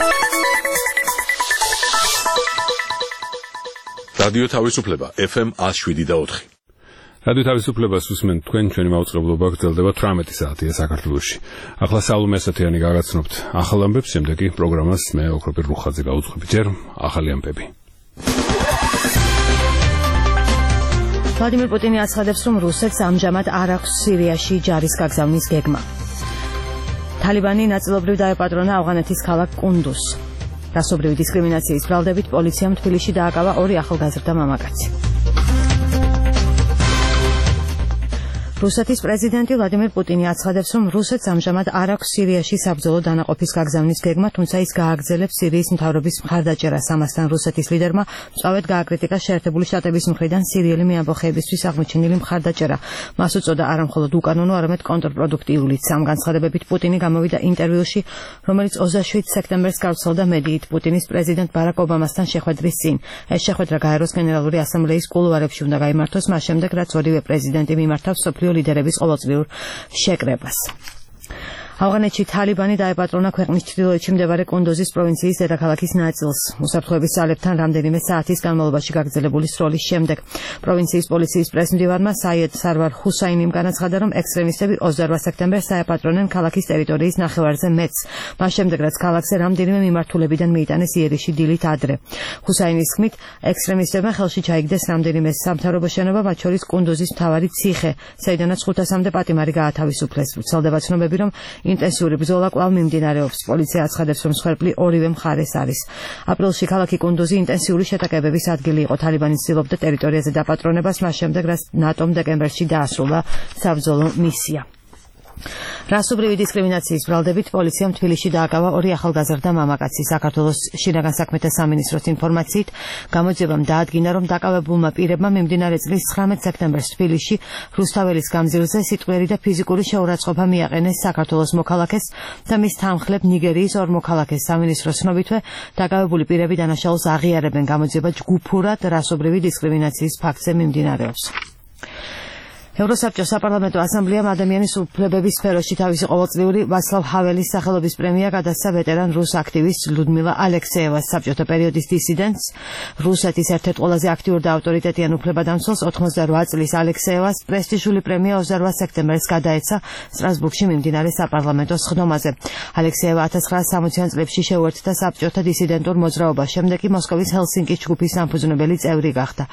რადიო თავისუფლება FM 107.4. რადიო თავისუფლებას უსმენთ თქვენ, ჩვენი მაუწყებლობა გრძელდება 18 საათია საქართველოში. ახლა სალომე ასათიანი გაგაცნობთ ახალ ამბებს, შემდეგ კი პროგრამას მე ოქროპირ რუხაძე გაუძღვები. ჯერ ახალი ამბები. ვლადიმერ პუტინი აცხადებს, რომ რუსეთს ამჟამად არ აქვს სირიაში ჯარის გაგზავნის გეგმა. თალიბანი ნაწილობრივ დაეპატრონა ავღანეთის ქალაქ კუნდუს. რასობრივი დისკრიმინაციის ბრალდებით პოლიციამ თბილისში დააკავა 2 ახალგაზრდა მამაკაცი. რუსეთის პრეზიდენტი ვლადიმერ პუტინი აცხადებს, რომ რუსეთს ამჟამად არ აქვს სირიაში საბრძოლო დანაყოფის გაგზავნის გეგმა, თუმცა ის გააგრძელებს სირიის მთავრობის მხარდაჭერას. ამასთან რუსეთის ლიდერმა მწვავედ გააკრიტიკა შეერთებული შტატების მხრიდან სირიელი მეამბოხეებისთვის აღმოჩენილი მხარდაჭერა. მას უწოდა არამხოლოდ უკანონო, არამედ კონტრპროდუქტიულიც. ამ განცხადებებით პუტინი გამოვიდა ინტერვიუში, რომელიც 27 სექტემბერს გავრცელდა მედიით პუტინის პრეზიდენტ ბარაკ ობამასთან შეხვედრის წინ. ეს შეხვედრა გაეროს გენერალური ასამბლეის კულუარებში უნდა გაიმართოს, მას შემდეგ რაც ორივე პრეზიდენტი მიმართავს სოფლიო ლიდერების ყოველწლიურ შეკრებას. ავღანეთში თალიბანი დაეპატრონა ქვეყნის ჩრდილოეთში მდებარე კუნდუზის პროვინციის დედაქალაქის ნაწილს. უსაფრთხოების ძალებთან რამდენიმე საათის განმავლობაში გაგრძელებული სროლის შემდეგ პროვინციის პოლიციის პრესმდივარმა საიედ სარვარ ჰუსაინიმ განაცხადა, რომ ექსტრემისტები 28 სექტემბერს დაეპატრონენ ქალაქის ტერიტორიის ნახევარზე მეტს, მას შემდეგ რაც ქალაქზე რამდენიმე მიმართულებიდან მიიტანეს იერიში დილით ადრე. ჰუსაინის თქმით, ექსტრემისტებმა ხელში ჩაიგდეს რამდენიმე სამთავრობო შენობა, მათ შორის კუნდუზის მთავარი ციხე, საიდანაც 500-მდე პატიმარი გაათავისუფლეს. ვრცელდება ცნობები, რომ ინტენსიური ბრძოლა კვლავ მიმდინარეობს. პოლიცია აცხადებს, რომ მსხვერპლი ორივე მხარეს არის. აპრილში ქალაქი კუნდუზი ინტენსიური შეტაკებების ადგილი იყო. თალიბანი ცდილობდა ტერიტორიაზე დაპატრონებას, მას შემდეგ რაც ნატომ დეკემბერში დაასრულა საბრძოლო მისია. რასობრივი დისკრიმინაციის ბრალდებით პოლიციამ თბილისში დააკავა 2 ახალგაზრდა მამაკაცი. საქართველოს შინაგან საქმეთა სამინისტროს ინფორმაციით გამოძიებამ დაადგინა, რომ დაკავებულმა პირებმა მიმდინარე წლის 19 სექტემბერს თბილისში რუსთაველის გამზირზე სიტყვიერი და ფიზიკური შეურაცხყოფა მიაყენეს საქართველოს მოქალაქეს და მის თანხლებ ნიგერიის 2 მოქალაქეს. სამინისტროს ცნობითვე დაკავებული პირები დანაშაულს აღიარებენ. გამოძიება ჯგუფურად რასობრივი დისკრიმინაციის ფაქტზე მიმდინარეობს. ევროსაბჭოს საპარლამენტო ასამბლეამ ადამიანის უფლებების სფეროში თავისი ყოველწლიური ვაცლავ ჰაველის სახელობის პრემია გადასცა ვეტერან რუს აქტივისტ ლუდმილა ალექსეევას. საბჭოთა პერიოდის დისიდენტს, რუსეთის ერთ-ერთ ყველაზე აქტიურ და ავტორიტეტიან უფლებადამცველს 88 წლის ალექსეევას პრესტიჟული პრემია 28 სექტემბერს გადაეცა სტრასბურგში მიმდინარე საპარლამენტო სხდომაზე. ალექსეევა 1960-იან წლებში შეუერთდა საბჭოთა დისიდენტურ მოძრაობას, შემდეგ კი მოსკოვის ჰელსინკის ჯგუფის დამფუძნებელი წევრი გახდა.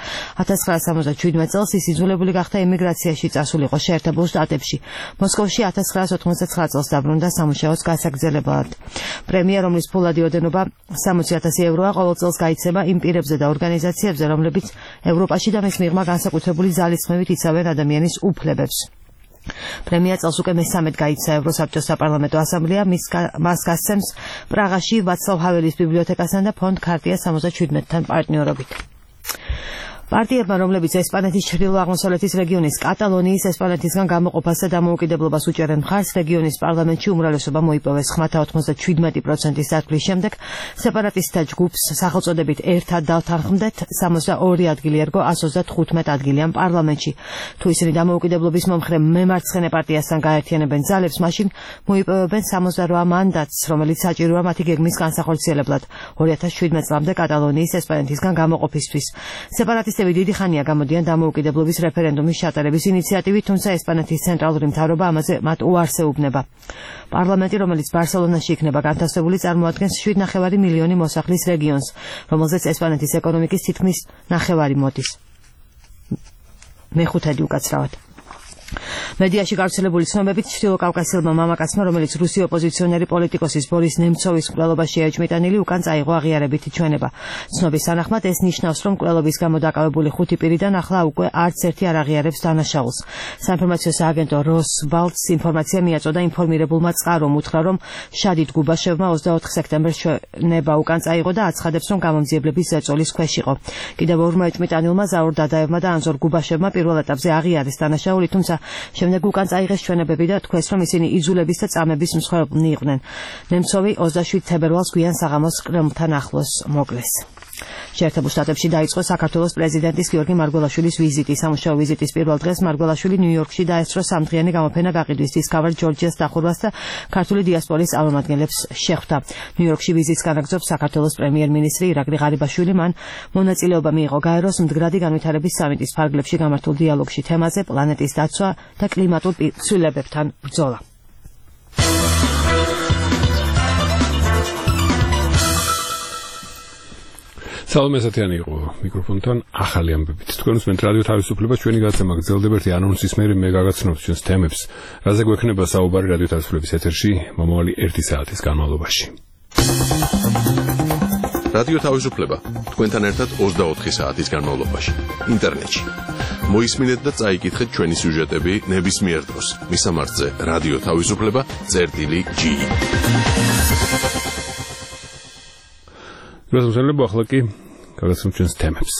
1977 წელს ის იძულებული გახდა ემიგრაციაში წასულიყო შეერთებულ შტატებში. მოსკოვში 1989 წელს დაბრუნდა სამუშაოს გასაგრძელებად. პრემია, რომლის ფულადი ოდენობა 60,000 ევროა, ყოველ წელს გაიცემა იმ პირებზე და ორგანიზაციებზე, რომლებიც ევროპაში და მის მიღმა განსაკუთრებული ძალისხმევით იცავენ ადამიანის უფლებებს. პრემია წელს უკვე მესამედ გაიცა ევროსაბჭოს საპარლამენტო ასამბლეა, მას გასცემს პრაღაში ვაცლავ ჰაველის ბიბლიოთეკასთან და ფონდ ქარტია 77-თან პარტნიორობით. პარტიებმა, რომლებიც ესპანეთის ჩრდილო-აღმოსავლეთის რეგიონის კატალონიის ესპანეთისგან გამოყოფას და დამოუკიდებლობას უჭერენ მხარს, რეგიონის პარლამენტში უმრავლესობა მოიპოვეს. ხმათა 97%-ის დათვლის შემდეგ სეპარატისტთა ჯგუფს სახელწოდებით ერთად დავთანხმდეთ 62 ადგილი ერგო 135 ადგილიან პარლამენტში. თუ ისინი დამოუკიდებლობის მომხრე მემარცხენე პარტიასთან გაერთიანებენ ძალებს, მაშინ მოიპოვებენ 68 მანდატს, რომელიც საჭიროა მათი გეგმის განსახორციელებლად 2017 წლამდე კატალონიის ესპანეთისგან გამოყოფისთვის. სეპარატისტები დიდი ხანია გამოდიან დამოუკიდებლობის რეფერენდუმის ჩატარების ინიციატივით, თუმცა ესპანეთის ცენტრალური მთავრობა ამაზე მათ უარს ეუბნება. პარლამენტი, რომელიც ბარსელონაში იქნება განთავსებული, წარმოადგენს 7,5 მილიონი მოსახლის რეგიონს, რომელზეც ესპანეთის ეკონომიკის თითქმის 1/9 მოდის. მეხუთედი უკაცრავად. მედიაში გავრცელებული ცნობებით ჩრდილოკავკასიელმა მამაკაცმა, რომელიც რუსი ოპოზიციონერი პოლიტიკოსის ბორის ნემცოვის მკვლელობა შეეჭმიტანილი, უკან წაიღო აღიარებითი ჩვენება. ცნობის თანახმად ეს ნიშნავს, რომ მკვლელობის გამო დაკავებული 5 პირიდან ახლა უკვე არც ერთი არ აღიარებს დანაშაულს. საინფორმაციო სააგენტო როსბალტს ინფორმაცია მიაწოდა ინფორმირებულმა წყარომ, უთხრა, რომ შადიდ გუბაშევმა 24 სექტემბერს ჩვენება უკან წაიღო და აცხადებს, რომ გამომძიებლების ზეწოლის ქვეშ იყო. კიდევ 2 ეჭმიტანილმა ზაურ დადაევმა და ანზორ გუბაშევმა პირველ ეტაპზე აღიარეს დანაშაული, თუმცა შემდეგ უკან წაიღეს ჩვენებები და თქვეს, რომ ისინი იძულების და წამების მსხვერპლნი იყვნენ. ნემცოვი 27 თებერვალს გვიან საღამოს კრემლთან ახლოს მოკლეს. შეერთებულ შტატებში დაიწყო საქართველოს პრეზიდენტის გიორგი მარგველაშვილის ვიზიტი. სამუშაო ვიზიტის პირველ დღეს მარგველაშვილი ნიუ-იორკში დაესწრო სამდღიანი გამოფენა გაყიდვის Discover Georgia-ს დახურვას და ქართული დიასპორის წარმომადგენლებს შეხვდა. ნიუ-იორკში ვიზიტს განაგრძობს საქართველოს პრემიერ-მინისტრი ირაკლი ღარიბაშვილი. მან მონაწილეობა მიიღო გაეროს მდგრადი განვითარების სამიტის ფარგლებში გამართულ დიალოგში თემაზე პლანეტის დაცვა და კლიმატურ ცვლილებებთან ბრძოლა. სალომე სათიანი იყო მიკროფონთან ახალი ამბებით. თქვენ უსმენთ რადიო თავისუფლება, ჩვენი გადაცემა გრძელდება ერთი ანონსის მერე მე გაგაცნობ ჩვენს თემებს. რაზე გვექნება საუბარი რადიო თავისუფლების ეთერში მომავალი 1 საათის განმავლობაში. რადიო თავისუფლება თქვენთან ერთად 24 საათის განმავლობაში ინტერნეტში. მოისმინეთ და წაიკითხეთ ჩვენი სიუჟეტები ნებისმიერ დროს. მისამართზე რადიო თავისუფლება.gi. გასულელებ ახლა კი გაგაცნობ ჩვენს თემებს.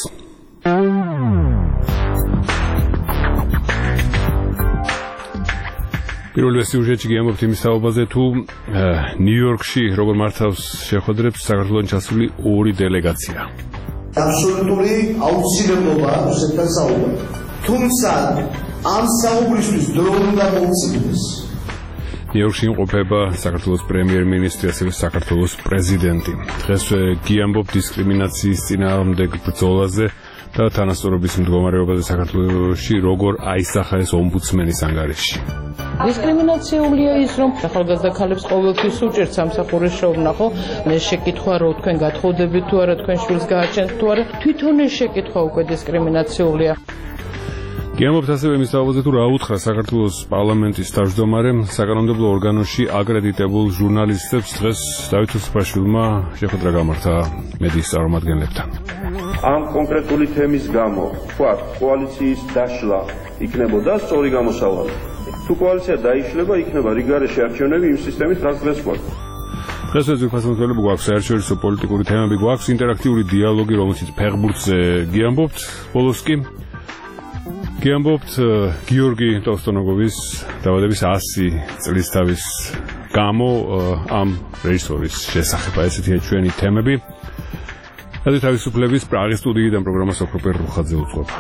პირველ სიუჟეტში გიამბობთ იმის თაობაზე თუ ნიუ-იორკში როგორ მართავს შეხვედრებს საქართველოს ჩასული ორი დელეგაცია. აბსოლუტური აუცილებლობა რუსეთთან საუბარი. თუმცა ამ საუბრისთვის დრო უნდა მოუწიდეს. ნიუ-იორკში იმყოფება საქართველოს პრემიერ-მინისტრი, ასევე საქართველოს პრეზიდენტი. დღეს გიამბობ დისკრიმინაციის წინააღმდეგ ბრძოლაზე და თანასწორობის მდგომარეობაზე საქართველოში როგორ აისახა ეს ომბუდსმენის ანგარიში. დისკრიმინაციულია ის, რომ ახალგაზრდა ქალებს ყოველთვის უჭერთ სამსახურის შევნახო. ეს შეკითხვა რო თქვენ გათხოვდებით თუ არა, თქვენ შვილს გააჩენთ თუ არა, თვითონ ეს შეკითხვა უკვე დისკრიმინაციულია. გიამბობთ ასევე იმის თაობაზე თუ რა უთხრა საქართველოს პარლამენტის თავმჯდომარემ საკანონმდებლო ორგანოში აკრედიტებულ ჟურნალისტებს. დღეს დავით უსუფაშვილმა შეხვედრა გამართა მედიის წარმომადგენლებთან. ამ კონკრეტული თემის გამო თქვა კოალიციის დაშლა იქნებოდა სწორი გამოსავალი. თუ კოალიცია დაიშლება, იქნება რიგარეში არჩევნები იმ სისტემის, რაც დღეს გვაქვს. დღეს ზოგადად გვაქვს საერთაშორისო პოლიტიკური თემები, გვაქვს ინტერაქტიული დიალოგი, რომელშიც ფეხბურთზე გიამბობთ. ბოლოს კი გიამბობთ გიორგი ტოვსტონოგოვის დაბადების 100 წლისთავის გამო ამ რეჟისორის შესახებ. ესეთია ჩვენი თემები. რადიო თავისუფლების პრაღის სტუდიიდან პროგრამას ოქროპერ რუხაძე უძღვება.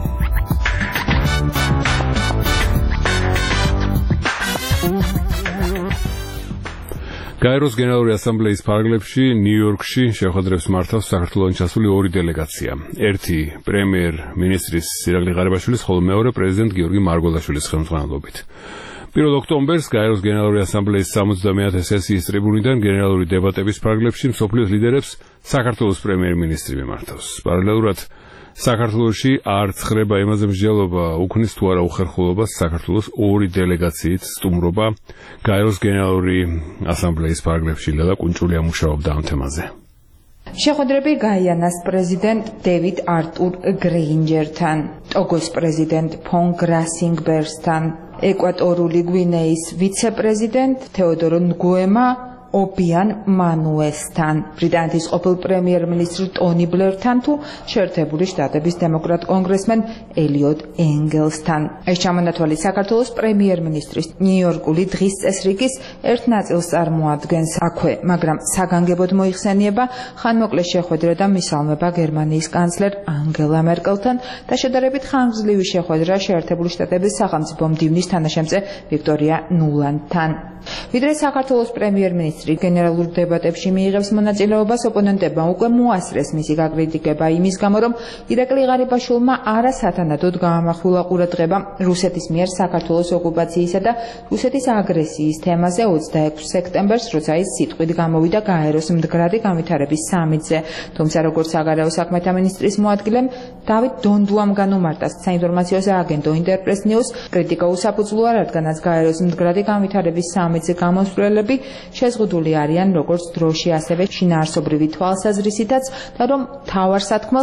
გაეროს გენერალური ასამბლეის ფარგლებში ნიუ-იორკში შეხვედრებს მართავს საქართველოს ჩასული ორი დელეგაცია. ერთი პრემიერ-მინისტრის ირაკლი ღარიბაშვილის, ხოლო მეორე პრეზიდენტ გიორგი მარგველაშვილის ხელმძღვანელობით. 1 ოქტომბერს გაეროს გენერალური ასამბლეის 70-მე სესიის ტრიბუნიდან გენერალური დებატების ფარგლებში მსოფლიოს ლიდერებს საქართველოს პრემიერ-მინისტრი მიმართავს. პარალელურად საქართველოში არ ცხრება იმაზე მსჯელობა უქმნის თუ არა უხერხულობას საქართველოს ორი დელეგაციით სტუმრობა გაეროს გენერალური ასამბლეის ფარგლებში. ლელა კუნჭულია მუშაობდა ამ თემაზე. შეხვედრები გაიანას პრეზიდენტ დევიდ არტურ გრეინჯერთან, ტოგოს პრეზიდენტ ფონ გრასინგბერსთან, ეკვატორული გვინეის ვიცე-პრეზიდენტ თეოდორო ნგუემა ობიან მანუესთან, ბრიტანეთის ყოფილ პრემიერ-მინისტრ ტონი ბლერთან თუ შეერთებული შტატების დემოკრატ კონგრესმენ ელიოტ ენგელსთან. ეს ჩამონათვალი საქართველოს პრემიერ-მინისტრის ნიუ-იორკული დღის წესრიგის ერთ ნაწილს წარმოადგენს აქვე, მაგრამ საგანგებოდ მოიხსენიება ხანმოკლე შეხვედრა და მისალმება გერმანიის კანცლერ ანგელა მერკელთან და შედარებით ხანგრძლივი შეხვედრა შეერთებული შტატების სახელმწიფო მდივნის თანაშემწე ვიქტორია ნულანდთან. ვიდრე საქართველოს პრემიერ-მინისტრი გენერალურ დებატებში მიიღებს მონაწილეობას, ოპონენტებმა უკვე მოასწრეს მისი გაკრიტიკება იმის გამო, რომ ირაკლი ღარიბაშვილმა არასათანადოდ გაამახვილა ყურადღება რუსეთის მიერ საქართველოს ოკუპაციისა და რუსეთის აგრესიის თემაზე 26 სექტემბერს, როცა ის სიტყვით გამოვიდა გაეროს მდგრადი განვითარების სამიტზე. თუმცა როგორც საგარეო საქმეთა მინისტრის მოადგილემ დავით დონდუამ განუმარტა საინფორმაციო სააგენტო ინტერპრეს ნიუს, კრიტიკა უსაფუძვლოა, რადგანაც გაეროს მდგრადი განვითარების სამიტზე გამოსვლელები შეზღუდული არიან როგორც დროში, ასევე შინაარსობრივი თვალსაზრისითაც და რომ მთავარ სათქმელს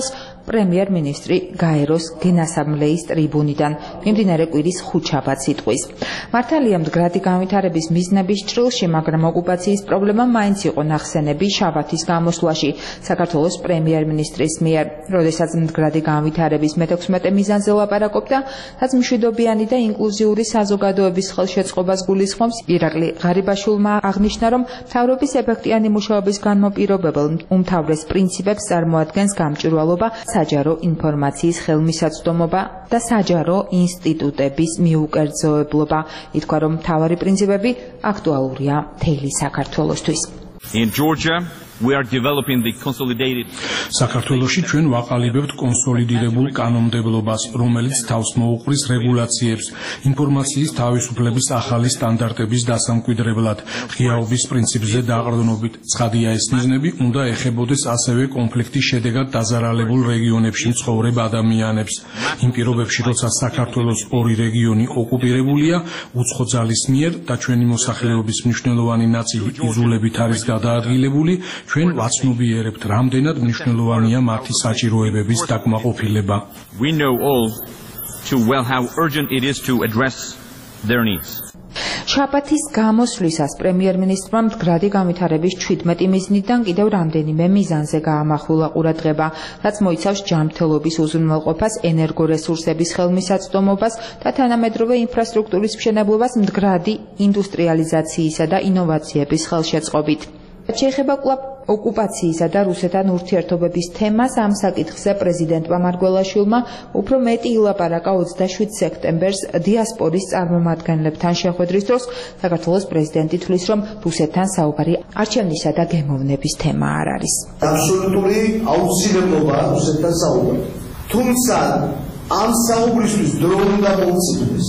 პრემიერ-მინისტრი გაეროს გენასამლეის ტრიბუნიდან მიმდინარე კვირის ხუთშაბათ სიტყვის. მართალია მდგრადი განვითარების მიზნების ჭრილში, მაგრამ ოკუპაციის პრობლემა მაინც იყო ნახსენები შაბათის გამოსვლაში საქართველოს პრემიერ-მინისტრის მიერ. როდესაც მდგრადი განვითარების მე-16 მიზანზე ლაპარაკობდა, რაც მშვიდობიანი და ინკლუზიური საზოგადოების ხელშეწყობას გულისხმობს, ირაკლი ღარიბაშვილმა აღნიშნა, რომ მთავრობის ეფექტიანი მუშაობის განმოპირობებელ უმთავრეს პრინციპებს წარმოადგენს გამჭვირვალობა, საჯარო ინფორმაციის ხელმისაწვდომობა და საჯარო ინსტიტუტების მიუკერძოებლობა. ითქვა, რომ მთავარი პრინციპები აქტუალურია მთელი საქართველოსთვის. In Georgia, we are developing the consolidated. საქართველოში ჩვენ ვაყალიბებთ კონსოლიდირებულ კანონმდებლობას, რომელიც თავს მოუყრის რეგულაციებს, ინფორმაციის თავისუფლების ახალი სტანდარტების დასამკვიდრებლად, ღიაობის პრინციპზე დაყრდნობით. ცხადია, ეს მიზნები უნდა ეხებოდეს ასევე კონფლიქტის შედეგად დაზარალებულ რეგიონებში მცხოვრებ ადამიანებს. იმ პირობებში, როცა საქართველოს ორი რეგიონი ოკუპირებულია უცხო ძალის მიერ და ჩვენი მოსახლეობის მნიშვნელოვანი ნაწილი იზოლებით არის გადაადგილებული, ჩვენ ვაცნობიერებთ, რამდენად მნიშვნელოვანია მათი საჭიროებების დაკმაყოფილება. We know all too well how urgent it is to address their needs. შაბათის გამოსვლისას პრემიერ-მინისტრმა მდგრადი განვითარების 17 მიზნიდან კიდევ რამდენიმე მიზანზე გაამახვილა ყურადღება, რაც მოიცავს ჯანმრთელობის უზრუნველყოფას, ენერგორესურსების ხელმისაწვდომობას და თანამედროვე ინფრასტრუქტურის მშენებლობას მდგრადი ინდუსტრიალიზაციისა და ინოვაციების ხელშეწყობით. შეეხება კვლავ ოკუპაციისა და რუსეთთან ურთიერთობების თემას, ამ საკითხზე პრეზიდენტმა მარგველაშვილმა უფრო მეტი ილაპარაკა 27 სექტემბერს დიასპორის წარმომადგენლებთან შეხვედრის დროს. საქართველოს პრეზიდენტი თვლის, რომ რუსეთთან საუბარი არჩევნისა და გემოვნების თემა არ არის. აბსოლუტური აუცილებლობა რუსეთთან საუბარი. თუმცა ამ საუბრისთვის დრო უნდა მოუწიდეს.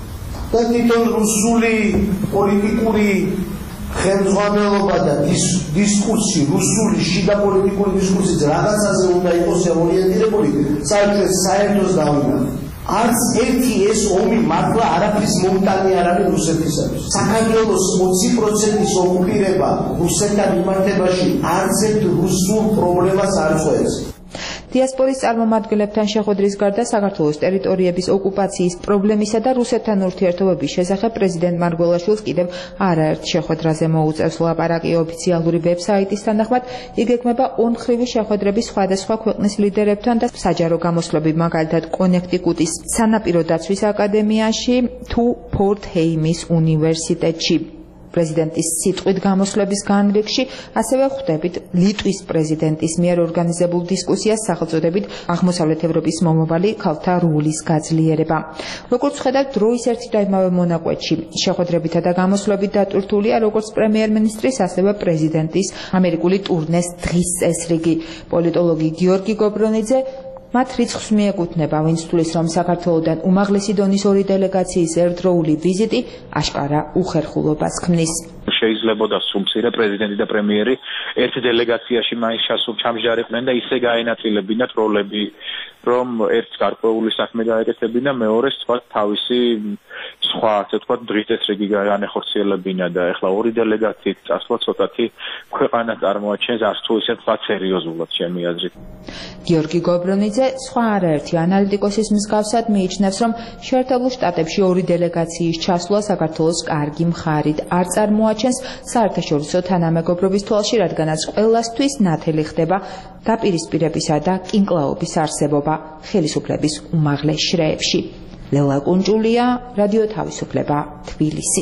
და თვითონ რუსული პოლიტიკური ხელმძღვანელობა და დისკურსი, რუსული შიდა პოლიტიკური დისკურსი რაღაცაზე უნდა იყოს ორიენტირებული, საერთოდ საერთოს დავინახოთ. არც ერთი ეს ომი მართლა არაფრის მომტანი არ არის რუსეთისათვის. საქართველოს 20%-ის ოკუპირება რუსეთთან მიმართებაში არც ერთ რუსულ პრობლემას არ წვევს. დიასპორის წარმომადგენლებთან შეხვედრის გარდა საქართველოს ტერიტორიების ოკუპაციის პრობლემისა და რუსეთთან ურთიერთობების შესახებ პრეზიდენტ მარგველაშვილს კიდევ არაერთ შეხვედრაზე მოუწევს ლაპარაკი. ოფიციალური ვებსაიტის თანახმად, იგი გეგმება ორმხრივი შეხვედრები სხვადასხვა ქვეყნის ლიდერებთან და საჯარო გამოსვლები, მაგალითად კონექტიკუტის სანაპირო დაცვის აკადემიაში თუ ფორთ-ჰეიმის უნივერსიტეტში. პრეზიდენტის სიტყვით გამოსვლების განრიგში ასევე ხვდებით ლიტვის პრეზიდენტის მიერ ორგანიზებულ დისკუსიას სახელწოდებით აღმოსავლეთ ევროპის მომავალი ქალთა როლის გაძლიერება. როგორც ხედავთ, დროის ერთი და იმავე მონაკვეთში შეხვედრებითა და გამოსვლებით დატვირთულია როგორც პრემიერ-მინისტრის, ასევე პრეზიდენტის ამერიკული ტურნეს დღის წესრიგი. პოლიტოლოგი გიორგი გობრონიძე მათ რიცხვს მიეკუთვნება, ვინც თვლის, რომ საქართველოდან უმაღლესი დონის ორი დელეგაციის ერთდროული ვიზიტი აშკარა უხერხულობას ქმნის. შეიძლებოდა სულმცირე პრეზიდენტი და პრემიერი ერთ დელეგაციაში მაინც ჩამჯარიყვნენ და ისე გაენაწილებინათ როლები, რომ ერთ გარკვეული საქმე გაეკეთებინა, მეორეს თქვა თავისი სხვა, ასე ვთქვათ, დღის წესრიგი განეხორციელებინა და ეხლა ორი დელეგაციით წასვლა ცოტათი ქვეყანა წარმოაჩენს, არც თუ ისე თქვა სერიოზულად ჩემი აზრით. გიორგი გობრონიძე სხვა არაერთი ანალიტიკოსის მსგავსად მიიჩნევს, რომ შეერთებულ შტატებში ორი დელეგაციის ჩასვლა საქართველოს კარგი მხარით არ წარმოაჩენს საერთაშორისო თანამეგობრობის თვალში, რადგანაც ყველასთვის ნათელი ხდება დაპირისპირებისა და კინკლაობის არსებობა ხელისუფლების უმაღლეს შრეებში. ლელა კუნჭულია, რადიო თავისუფლება, თბილისი.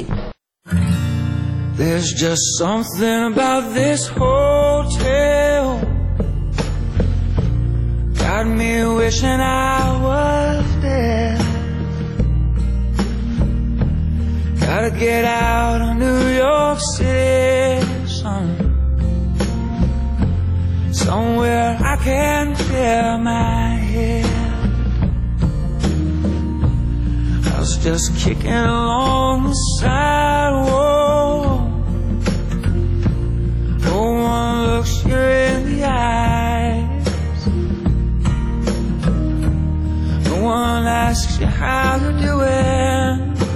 There's just something about this hotel got me wishing I was dead. Gotta get out of New York City, somewhere I can clear my head. I was just kicking along the sidewalk. No one looks you in the eyes. No one asks you how you're doing.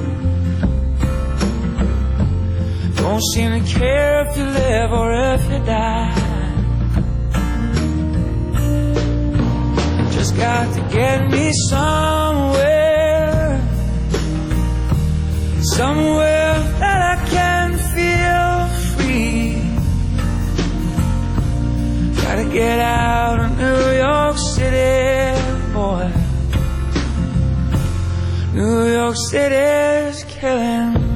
Don't seem to care if you live or if you die. just got to get me somewhere, somewhere that I can feel free. Gotta get out of New York City, boy. New York City's killing me.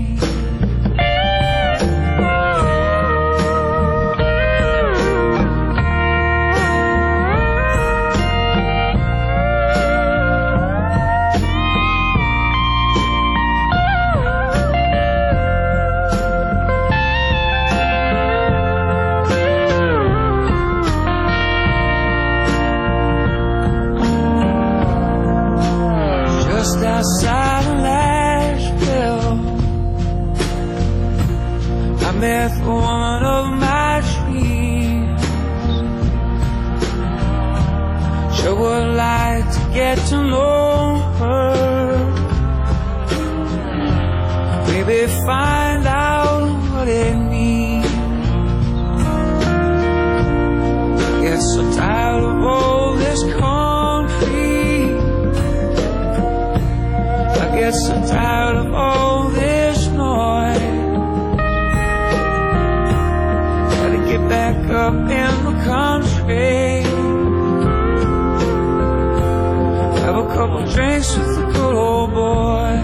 Outside of Nashville, I met the woman of my dreams. Sure would like to get to know her, maybe find out what it means. I get so tired of all this concrete, I get so tired of all this noise. Gotta get back up in the country, have a couple drinks with the good old boy.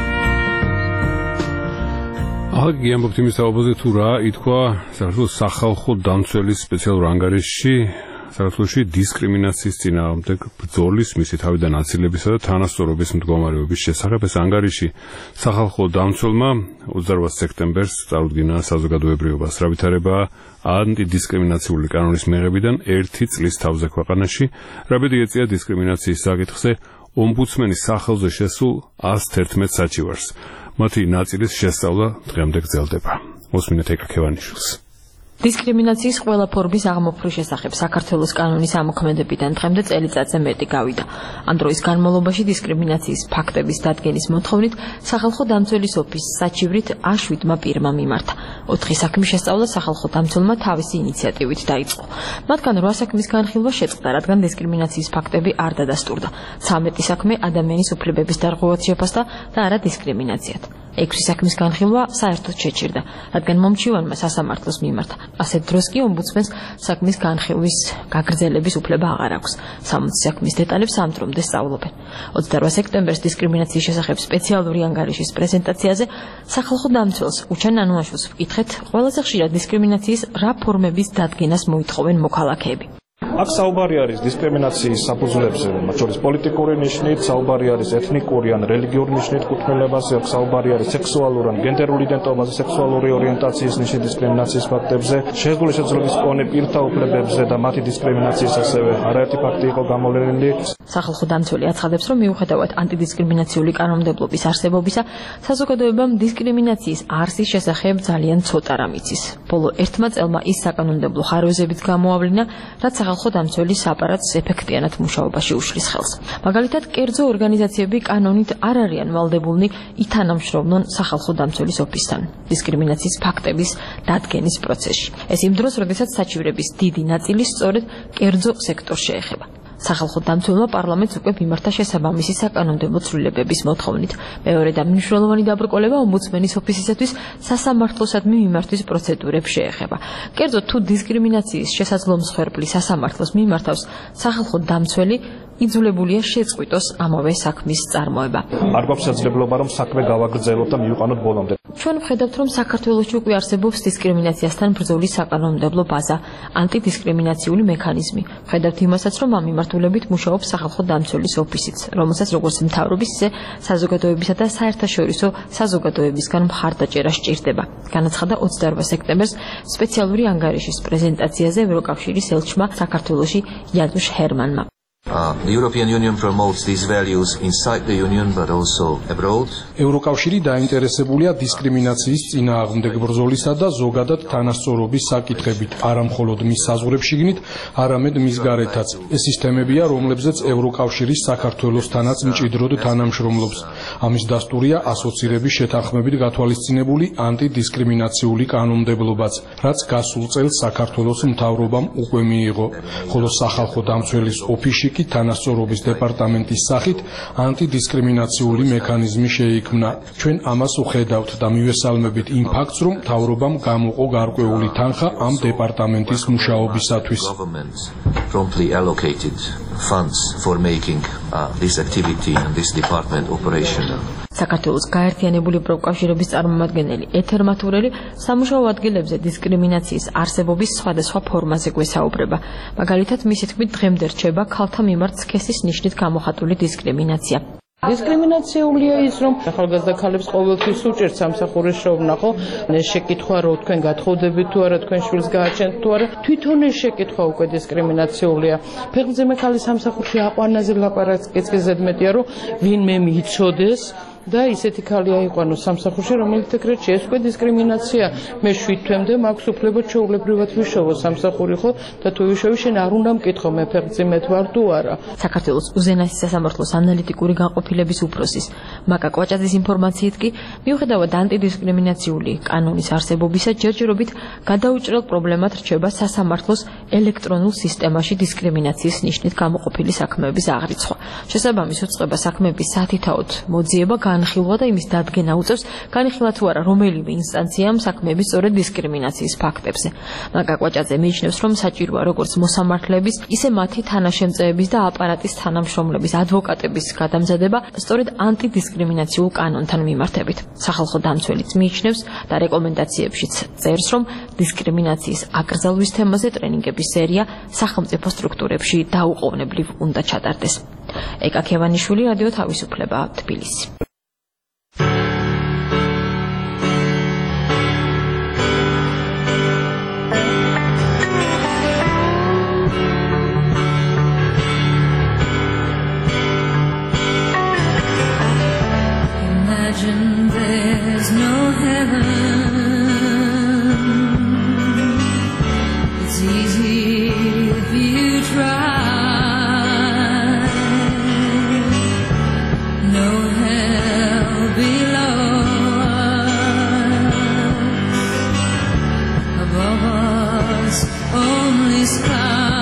აგი ამბობთ იმის თაობაზე თუ რა ითქვა საქართველოს სახალხო დამცველის სპეციალურ ანგარიშში საქართველოში დისკრიმინაციის წინააღმდეგ ბრძოლის მისი თავიდან აცილებისა და თანასწორობის მდგომარეობის შესახებ. ეს ანგარიში სახალხო დამცველმა 28 სექტემბერს წარუდგინა საზოგადოებრიობას, რა ვითარებაა ანტიდისკრიმინაციული კანონის მიღებიდან 1 წლის თავზე ქვეყანაში. რაბედი ეწია დისკრიმინაციის საკითხზე ომბუდსმენის სახელზე შესულ 111 საჩივარს. მათი ნაწილის შესწავლა დღემდე გრძელდება. მოსმინეთ ეკაქევანიშვილს. დისკრიმინაციის ყველა ფორმის აღმოფხრის შესახებ საქართველოს კანონის ამოქმედებიდან დღემდე წელიწადზე მეტი გავიდა. ამ დროის განმავლობაში დისკრიმინაციის ფაქტების დადგენის მოთხოვნით სახალხო დამცველის ოფისს საჩივრით A7 პირმა მიმართა. 4 საქმის შესწავლა სახალხო დამცველმა თავისი ინიციატივით დაიწყო. მათგან 8 საქმის განხილვა შეწყდა, რადგან დისკრიმინაციის ფაქტები არ დადასტურდა. 13 საქმე ადამიანის უფლებების დარღვევად შეფასდა და არა დისკრიმინაციად. 6 საქმის განხილვა საერთოდ შეჩერდა, რადგან მომჩივანმა სასამართლოს მიმართა. ასეთ დროს კი ომბუდსმენს საქმის განხილვის გაგრძელების უფლება აღარ აქვს. 60 საქმის დეტალებს ამ დრომდე სწავლობენ. 28 სექტემბერს დისკრიმინაციის შესახებ სპეციალური ანგარიშის პრეზენტაციაზე სახალხო დამცველს უჩან ანუაშვილს ვკითხეთ, ყველაზე ხშირად დისკრიმინაციის რა ფორმების დადგენას მოითხოვენ მოქალაქეები. აქ საუბარი არის დისკრიმინაციის საფუძვლებზე, მათ შორის პოლიტიკური ნიშნით, საუბარი არის ეთნიკური ან რელიგიური ნიშნით კუთვნილებაზე, აქ საუბარი არის სექსუალურ ან გენდერულ იდენტობაზე, სექსუალური ორიენტაციის ნიშნით დისკრიმინაციის ფაქტებზე, შეზღუდული შეძლების მქონე პირთა უფლებებზე და მათი დისკრიმინაციის ასევე არაერთი ფაქტი იყო გამოვლენილი. სახალხო დამცველი აცხადებს, რომ მიუხედავად ანტიდისკრიმინაციული კანონმდებლობის არსებობისა, საზოგადოებამ დისკრიმინაციის არსის შესახებ ძალიან ცოტა რამ იცის. ბოლო 1 წელმა ის საკანონმდებლო ხარვეზებით გამოავლინა, რაც სახალხო დამცველის აპარატს ეფექტიანად მუშაობაში უშლის ხელს. მაგალითად, კერძო ორგანიზაციები კანონით არ არიან ვალდებულნი ითანამშრომლონ სახალხო დამცველის ოფისთან დისკრიმინაციის ფაქტების დადგენის პროცესში. ეს იმ დროს, როდესაც საჩივრების დიდი ნაწილი სწორედ კერძო სექტორს შეეხება. სახალხო დამცველმა პარლამენტს უკვე მიმართა შესაბამისი საკანონმდებლო ცვლილებების მოთხოვნით. მეორე და მნიშვნელოვანი დაბრკოლება ომბუდსმენის ოფისისათვის სასამართლოსადმი მიმართვის პროცედურებს შეეხება. კერძოდ, თუ დისკრიმინაციის შესაძლო მსხვერპლი სასამართლოს მიმართავს, სახალხო დამცველი იძულებულია შეწყვიტოს ამავე საქმის წარმოება. არ გვაქვს შესაძლებლობა, რომ საქმე გავაგრძელოთ და მივიყვანოთ ბოლომდე. ჩვენ ვხედავთ, რომ საქართველოში უკვე არსებობს დისკრიმინაციასთან ბრძოლის საკანონმდებლო ბაზა, ანტიდისკრიმინაციული მექანიზმი. ვხედავთ იმასაც, რომ ამ მიმართულებით მუშაობს სახალხო დამცველის ოფისიც, რომელსაც როგორც მთავრობის, ისე საზოგადოებისა და საერთაშორისო საზოგადოებისგან მხარდაჭერა სჭირდება. განაცხადა 28 სექტემბერს სპეციალური ანგარიშის პრეზენტაციაზე ევროკავშირის ელჩმა საქართველოში იანუშ ჰერმანმა. The European Union promotes these values inside the Union but also abroad. ევროკავშირი დაინტერესებულია დისკრიმინაციის წინააღმდეგ ბრძოლისა და ზოგადად თანასწორობის საკითხებით, არა მხოლოდ მის საზღვრებში, არამედ მის გარეთაც. ეს სისტემებია, რომლებზეც ევროკავშირის საქართველოსთანაც მჭიდროდ თანამშრომლობს. ამის დასტურია ასოცირების შეთანხმებით გათვალისწინებული ანტიდისკრიმინაციული კანონმდებლობაც, რაც გასულ წელს საქართველოს მთავრობამ უკვე მიიღო, ხოლო სახალხო დამცველის ოფისში კი თანასწორობის დეპარტამენტის სახით ანტიდისკრიმინაციული მექანიზმი შეიქმნა. ჩვენ ამას უხედავთ და მივესალმებით იმ ფაქტს, რომ მთავრობამ გამოყო გარკვეული თანხა ამ დეპარტამენტის მუშაობისათვის. Promptly allocated funds for making this activity and this department operational. საქართველოს გაერთიანებული პროფკავშირების წარმომადგენელი ეთერ მათურელი სამუშაო ადგილებზე დისკრიმინაციის არსებობის სხვადასხვა ფორმაზე გვესაუბრება. მაგალითად, მისი თქმით, დღემდე რჩება ქალთა მიმართ სქესის ნიშნით გამოხატული დისკრიმინაცია. დისკრიმინაციულია ის, რომ ახალგაზრდა ქალებს ყოველთვის უჭერთ სამსახურის შოვნა, ხო? ეს შეკითხვა რო თქვენ გათხოვდებით თუ არა, თქვენ შვილს გააჩენთ თუ არა, თვითონ ეს შეკითხვა უკვე დისკრიმინაციულია. ფეხმძიმე ქალის სამსახურში აყვანაზე ლაპარაკიც ზედმეტია, რომ ვინმე მიიცოდეს და ისეთი ქალი აიყვანოს სამსახურში, რომელიც ეგრეთში ეს უკვე დისკრიმინაცია. მე 7 თვემდე მაქვს უფლება ჩვეულებრივად ვიშოვო სამსახური, ხო? და თუ ვიშოვი, შენ არ უნდა მკითხო, მე ფეხმძიმედ ვარ თუ არა. საქართველოს უზენაესი სასამართლოს ანალიტიკური განყოფილების უფროსის მაკა კვაჭაძის ინფორმაციით კი, მიუხედავად ანტიდისკრიმინაციული კანონის არსებობისა, ჯერჯერობით გადაუჭრელ პრობლემად რჩება სასამართლოს ელექტრონულ სისტემაში დისკრიმინაციის ნიშნით გამოყოფილი საქმეების აღრიცხვა. შესაბამის უწყება საქმეების სათითაოდ მოძიება განხილვა და იმის დადგენა უწევს, განიხილა თუ არა რომელიმე ინსტანციამ საქმეების სწორედ დისკრიმინაციის ფაქტებზე. მაკა კვაჭაძე მიიჩნევს, რომ საჭიროა როგორც მოსამართლეების, ისე მათი თანაშემწეების და აპარატის თანამშრომლების, ადვოკატების გადამზადება სწორედ ანტიდისკრიმინაციულ კანონთან მიმართებით. სახალხო დამცველიც მიიჩნევს და რეკომენდაციებშიც წერს, რომ დისკრიმინაციის აკრძალვის თემაზე ტრენინგების სერია სახელმწიფო სტრუქტურებში დაუყოვნებლივ უნდა ჩატარდეს. ეკა ქევანიშვილი, რადიო თავისუფლება, თბილისი. There's no heaven. It's easy if you try. No hell below us. Above us, only sky.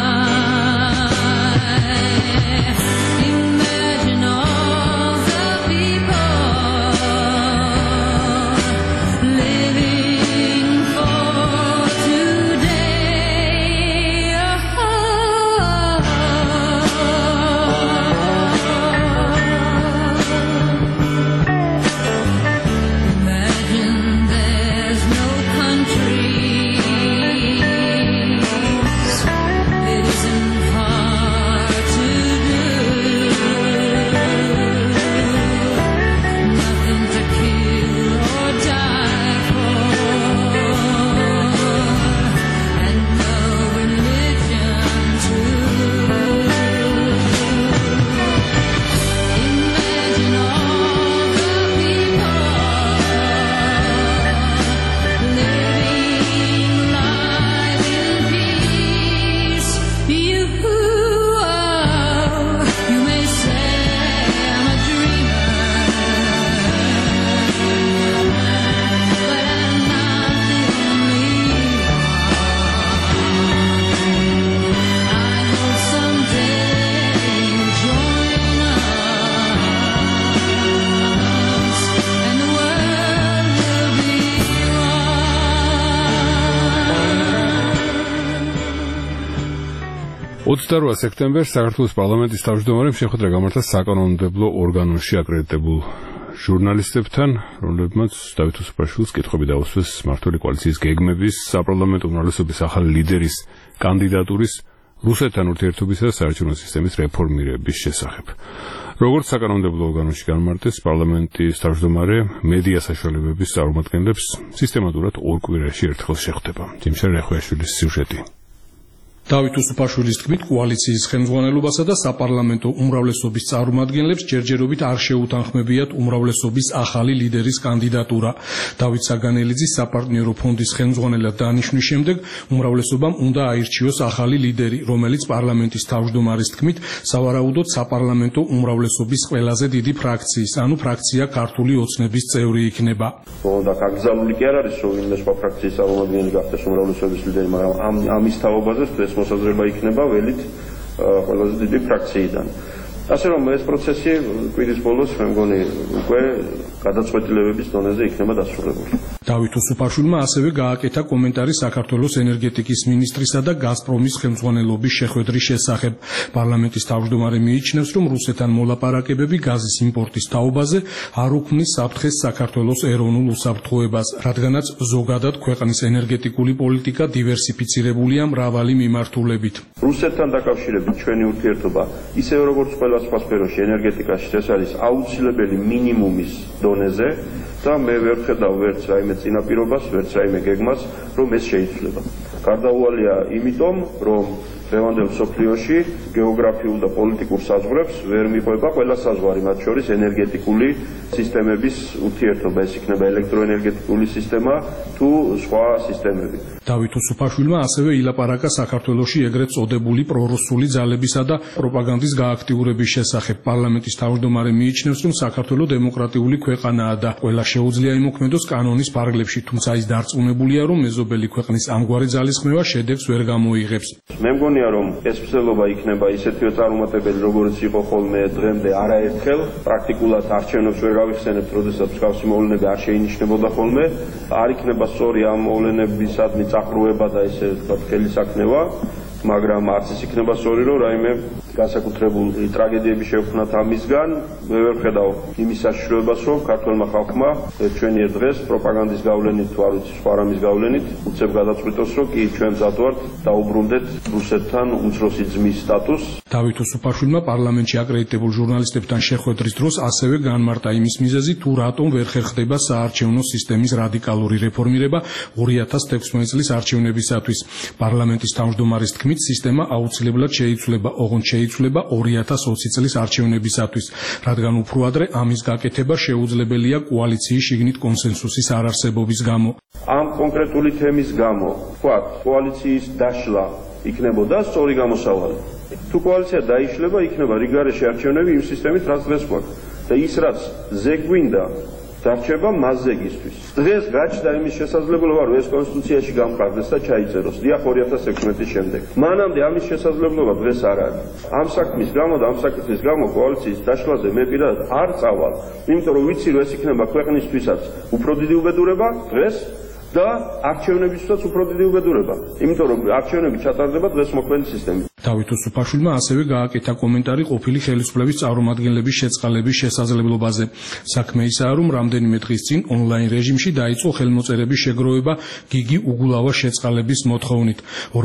სექტემბერს საქართველოს პარლამენტის თავმჯდომარემ შეხვედრა გამართა საკანონმდებლო ორგანოში აკრედიტებულ ჟურნალისტებთან, რომლებმაც დავით უსუპაშვილს კითხვები დაუსვეს მმართველი კოალიციის გეგმების, საპარლამენტო უმრავლესობის ახალი ლიდერის კანდიდატურის, რუსეთთან ურთიერთობისა და საარჩევნო სისტემის რეფორმირების შესახებ. როგორც საკანონმდებლო ორგანოში განმარტეს, პარლამენტის თავმჯდომარე მედია საშუალებების წარმომადგენლებს სისტემატურად ორ კვირაში ერთხელ შეხვდება. ჯიმშარ რეხვეაშვილის სიუჟეტი. დავით უსუპაშვილის თქმით, კოალიციის ხელმძღვანელობასა და საპარლამენტო უმრავლესობის წარმომადგენლებს ჯერჯერობით არ შეუთანხმებიათ უმრავლესობის ახალი ლიდერის კანდიდატურა. დავით საგანელიძის საპარტნიორო ფონდის ხელმძღვანელად დანიშვნის შემდეგ უმრავლესობამ უნდა აირჩიოს ახალი ლიდერი, რომელიც პარლამენტის თავმჯდომარის თქმით, სავარაუდოდ საპარლამენტო უმრავლესობის ყველაზე დიდი ფრაქციის, ანუ ფრაქცია ქართული ოცნების წევრი იქნება. და გაგზავნილი კი არ არის, რომ იმ სხვა ფრაქციის წარმომადგენელი გახდეს უმრავლესობის ლიდერი, მაგრამ ამის თაობაზე მოსაზრება იქნება ველით ყველაზე დიდი ფრაქციიდან. ასე რომ ეს პროცესი კვირის ბოლოს მე მგონი უკვე გადაწყვეტილებების დონეზე იქნება დასრულებული. დავით უსუფაშვილმა ასევე გააკეთა კომენტარი საქართველოს ენერგეტიკის მინისტრისა და გაზპრომის ხელმძღვანელობის შეხვედრის შესახებ. პარლამენტის თავმჯდომარე მიიჩნევს, რომ რუსეთთან მოლაპარაკებები გაზის იმპორტის თაობაზე არ უქმნის საფრთხეს საქართველოს ეროვნულ უსაფრთხოებას, რადგანაც ზოგადად ქვეყნის ენერგეტიკული პოლიტიკა დივერსიფიცირებულია მრავალი მიმართულებით. რუსეთთან დაკავშირებით ჩვენი ურთიერთობა ისევე როგორც ყველა სხვა სფეროში ენერგეტიკაში ეს არის აუცილებელი მინიმუმის დონეზე და მე ვერ ხედავ ვერც რაიმე წინაპირობას, ვერც რაიმე გეგმას, რომ ეს შეიცვლება. გარდაუვალია იმიტომ, რომ დღევანდელ მსოფლიოში გეოგრაფიულ და პოლიტიკურ საზღვრებს ვერ მიყვება ყველა საზღვარი, მათ შორის ენერგეტიკული სისტემების ურთიერთობა, ეს იქნება ელექტროენერგეტიკული სისტემა თუ სხვა სისტემები. დავით უსუფაშვილმა ასევე ილაპარაკა საქართველოში ეგრეთ წოდებული პრორუსული ძალებისა და პროპაგანდის გააქტიურების შესახებ. პარლამენტის თავმჯდომარე მიიჩნევს, რომ საქართველო დემოკრატიული ქვეყანაა და ყველა შეუძლია იმოქმედოს კანონის ფარგლებში, თუმცა ის დარწმუნებულია, რომ მეზობელი ქვეყნის ამგვარი ძალისხმევა შედეგს ვერ გამოიღებს. მე მგონია, რომ ეს ცდელობა იქნება ისეთივე წარუმატებელი, როგორც იყო ხოლმე დღემდე არაერთხელ. პრაქტიკულად არჩევნებს ვერ გავიხსენებთ, როდესაც მსგავსი მოვლენები არ შეინიშნებოდა ხოლმე. არ იქნება სწორი ამ მოვლენებისადმი წაყრუება და ესე ვთქვათ ხელისაქნევა, მაგრამ არც ის იქნება სწორი, რომ რაიმე განსაკუთრებული ტრაგედიები შევქმნათ ამისგან. მე ვერ ხედავ იმის საშიშროებას, რომ ქართველმა ხალხმა ჩვენი დღეს პროპაგანდის გავლენით თუ არ ვიცი სხვა რამის გავლენით უცებ გადაწყვიტოს, რომ კი ჩვენ მზად ვართ დაუბრუნდეთ რუსეთთან უმცროსი ძმის სტატუსს. დავით უსუფაშვილმა პარლამენტში აკრედიტებულ ჟურნალისტებთან შეხვედრის დროს ასევე განმარტა იმის მიზეზი, თუ რატომ ვერ ხერხდება საარჩევნო სისტემის რადიკალური რეფორმირება 2016 წლის არჩევნებისათვის. პარლამენტის თავმჯდომარის თქმით, სისტემა აუცილებლად შეიცვლება, ოღონდ შეიცვლება 2020 წლის არჩევნებისათვის, რადგან უფრო ადრე ამის გაკეთება შეუძლებელია კოალიციის შიგნით კონსენსუსის არარსებობის გამო. ამ კონკრეტული თემის გამო, თქვათ, კოალიციის დაშლა იქნებოდა სწორი გამოსავალი. თუ კოალიცია დაიშლება, იქნება რიგარეშე არჩევნები იმ სისტემით, რაც დღეს გვაქვს. და ის რაც ზეგვინდა დარჩება მას ზეგისთვის. დღეს გაჩნდა იმის შესაძლებლობა, რომ ეს კონსტიტუციაში გამყარდეს და ჩაიწეროს. დიახ, 2016 შემდეგ. მანამდე ამის შესაძლებლობა დღეს არ არის. ამ საქმის გამო და ამ საკითხის გამო კოალიციის დაშლაზე მე პირადად არ წავალ, იმიტომ რომ ვიცი, რომ ეს იქნება ქვეყნისთვისაც უფრო დიდი უბედურება დღეს და არჩევნებისთვისაც უფრო დიდი უბედურება. იმიტომ რომ არჩევნები ჩატარდება დღეს მოქმედი სისტემით. დავით უსუფაშვილმა ასევე გააკეთა კომენტარი ყოფილი ხელისუფლების წარმომადგენლების შეწყალების შესაძლებლობაზე. საქმე ისაა, რომ რამდენიმე დღის წინ ონლაინ რეჟიმში დაიწყო ხელმოწერების შეგროვება გიგი უგულავას შეწყალების მოთხოვნით.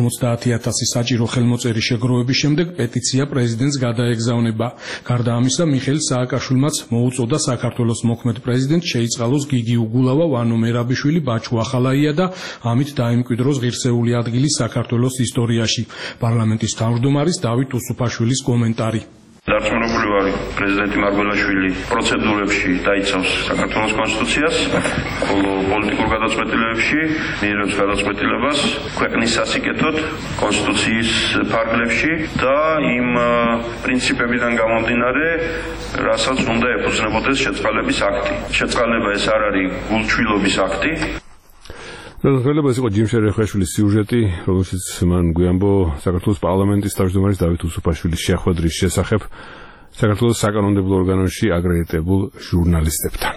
50,000 საჭირო ხელმოწერის შეგროვების შემდეგ პეტიცია პრეზიდენტს გადაეგზავნება. გარდა ამისა, მიხეილ სააკაშვილმაც მოუწოდა საქართველოს მოქმედ პრეზიდენტს შეიწყალოს გიგი უგულავა, ვანო მერაბიშვილი, ბაჩუ ახალაია და ამით დაიმკვიდროს ღირსეული ადგილი საქართველოს ისტორიაში. პარლამენტის თავმჯდომარის დავით უსუფაშვილის კომენტარი. დარწმუნებული ვარ, პრეზიდენტი მარგველაშვილი პროცედურებში დაიცავს საქართველოს კონსტიტუციას, ხოლო პოლიტიკურ გადაწყვეტილებებში მიიღებს გადაწყვეტილებას ქვეყნის სასიკეთოდ კონსტიტუციის ფარგლებში და იმ პრინციპებიდან გამომდინარე, რასაც უნდა ეფუძნებოდეს შეწყალების აქტი. შეწყალება ეს არ არის გულჩვილობის აქტი. ეს იყო ჯიმ შერეხაშვილის სიუჟეტი, რომელშიც მან გვიამბო საქართველოს პარლამენტის თავმჯდომარის დავით უსუფაშვილის შეხვედრის შესახებ საქართველოს საკანონმდებლო ორგანოში აკრედიტებულ ჟურნალისტებთან.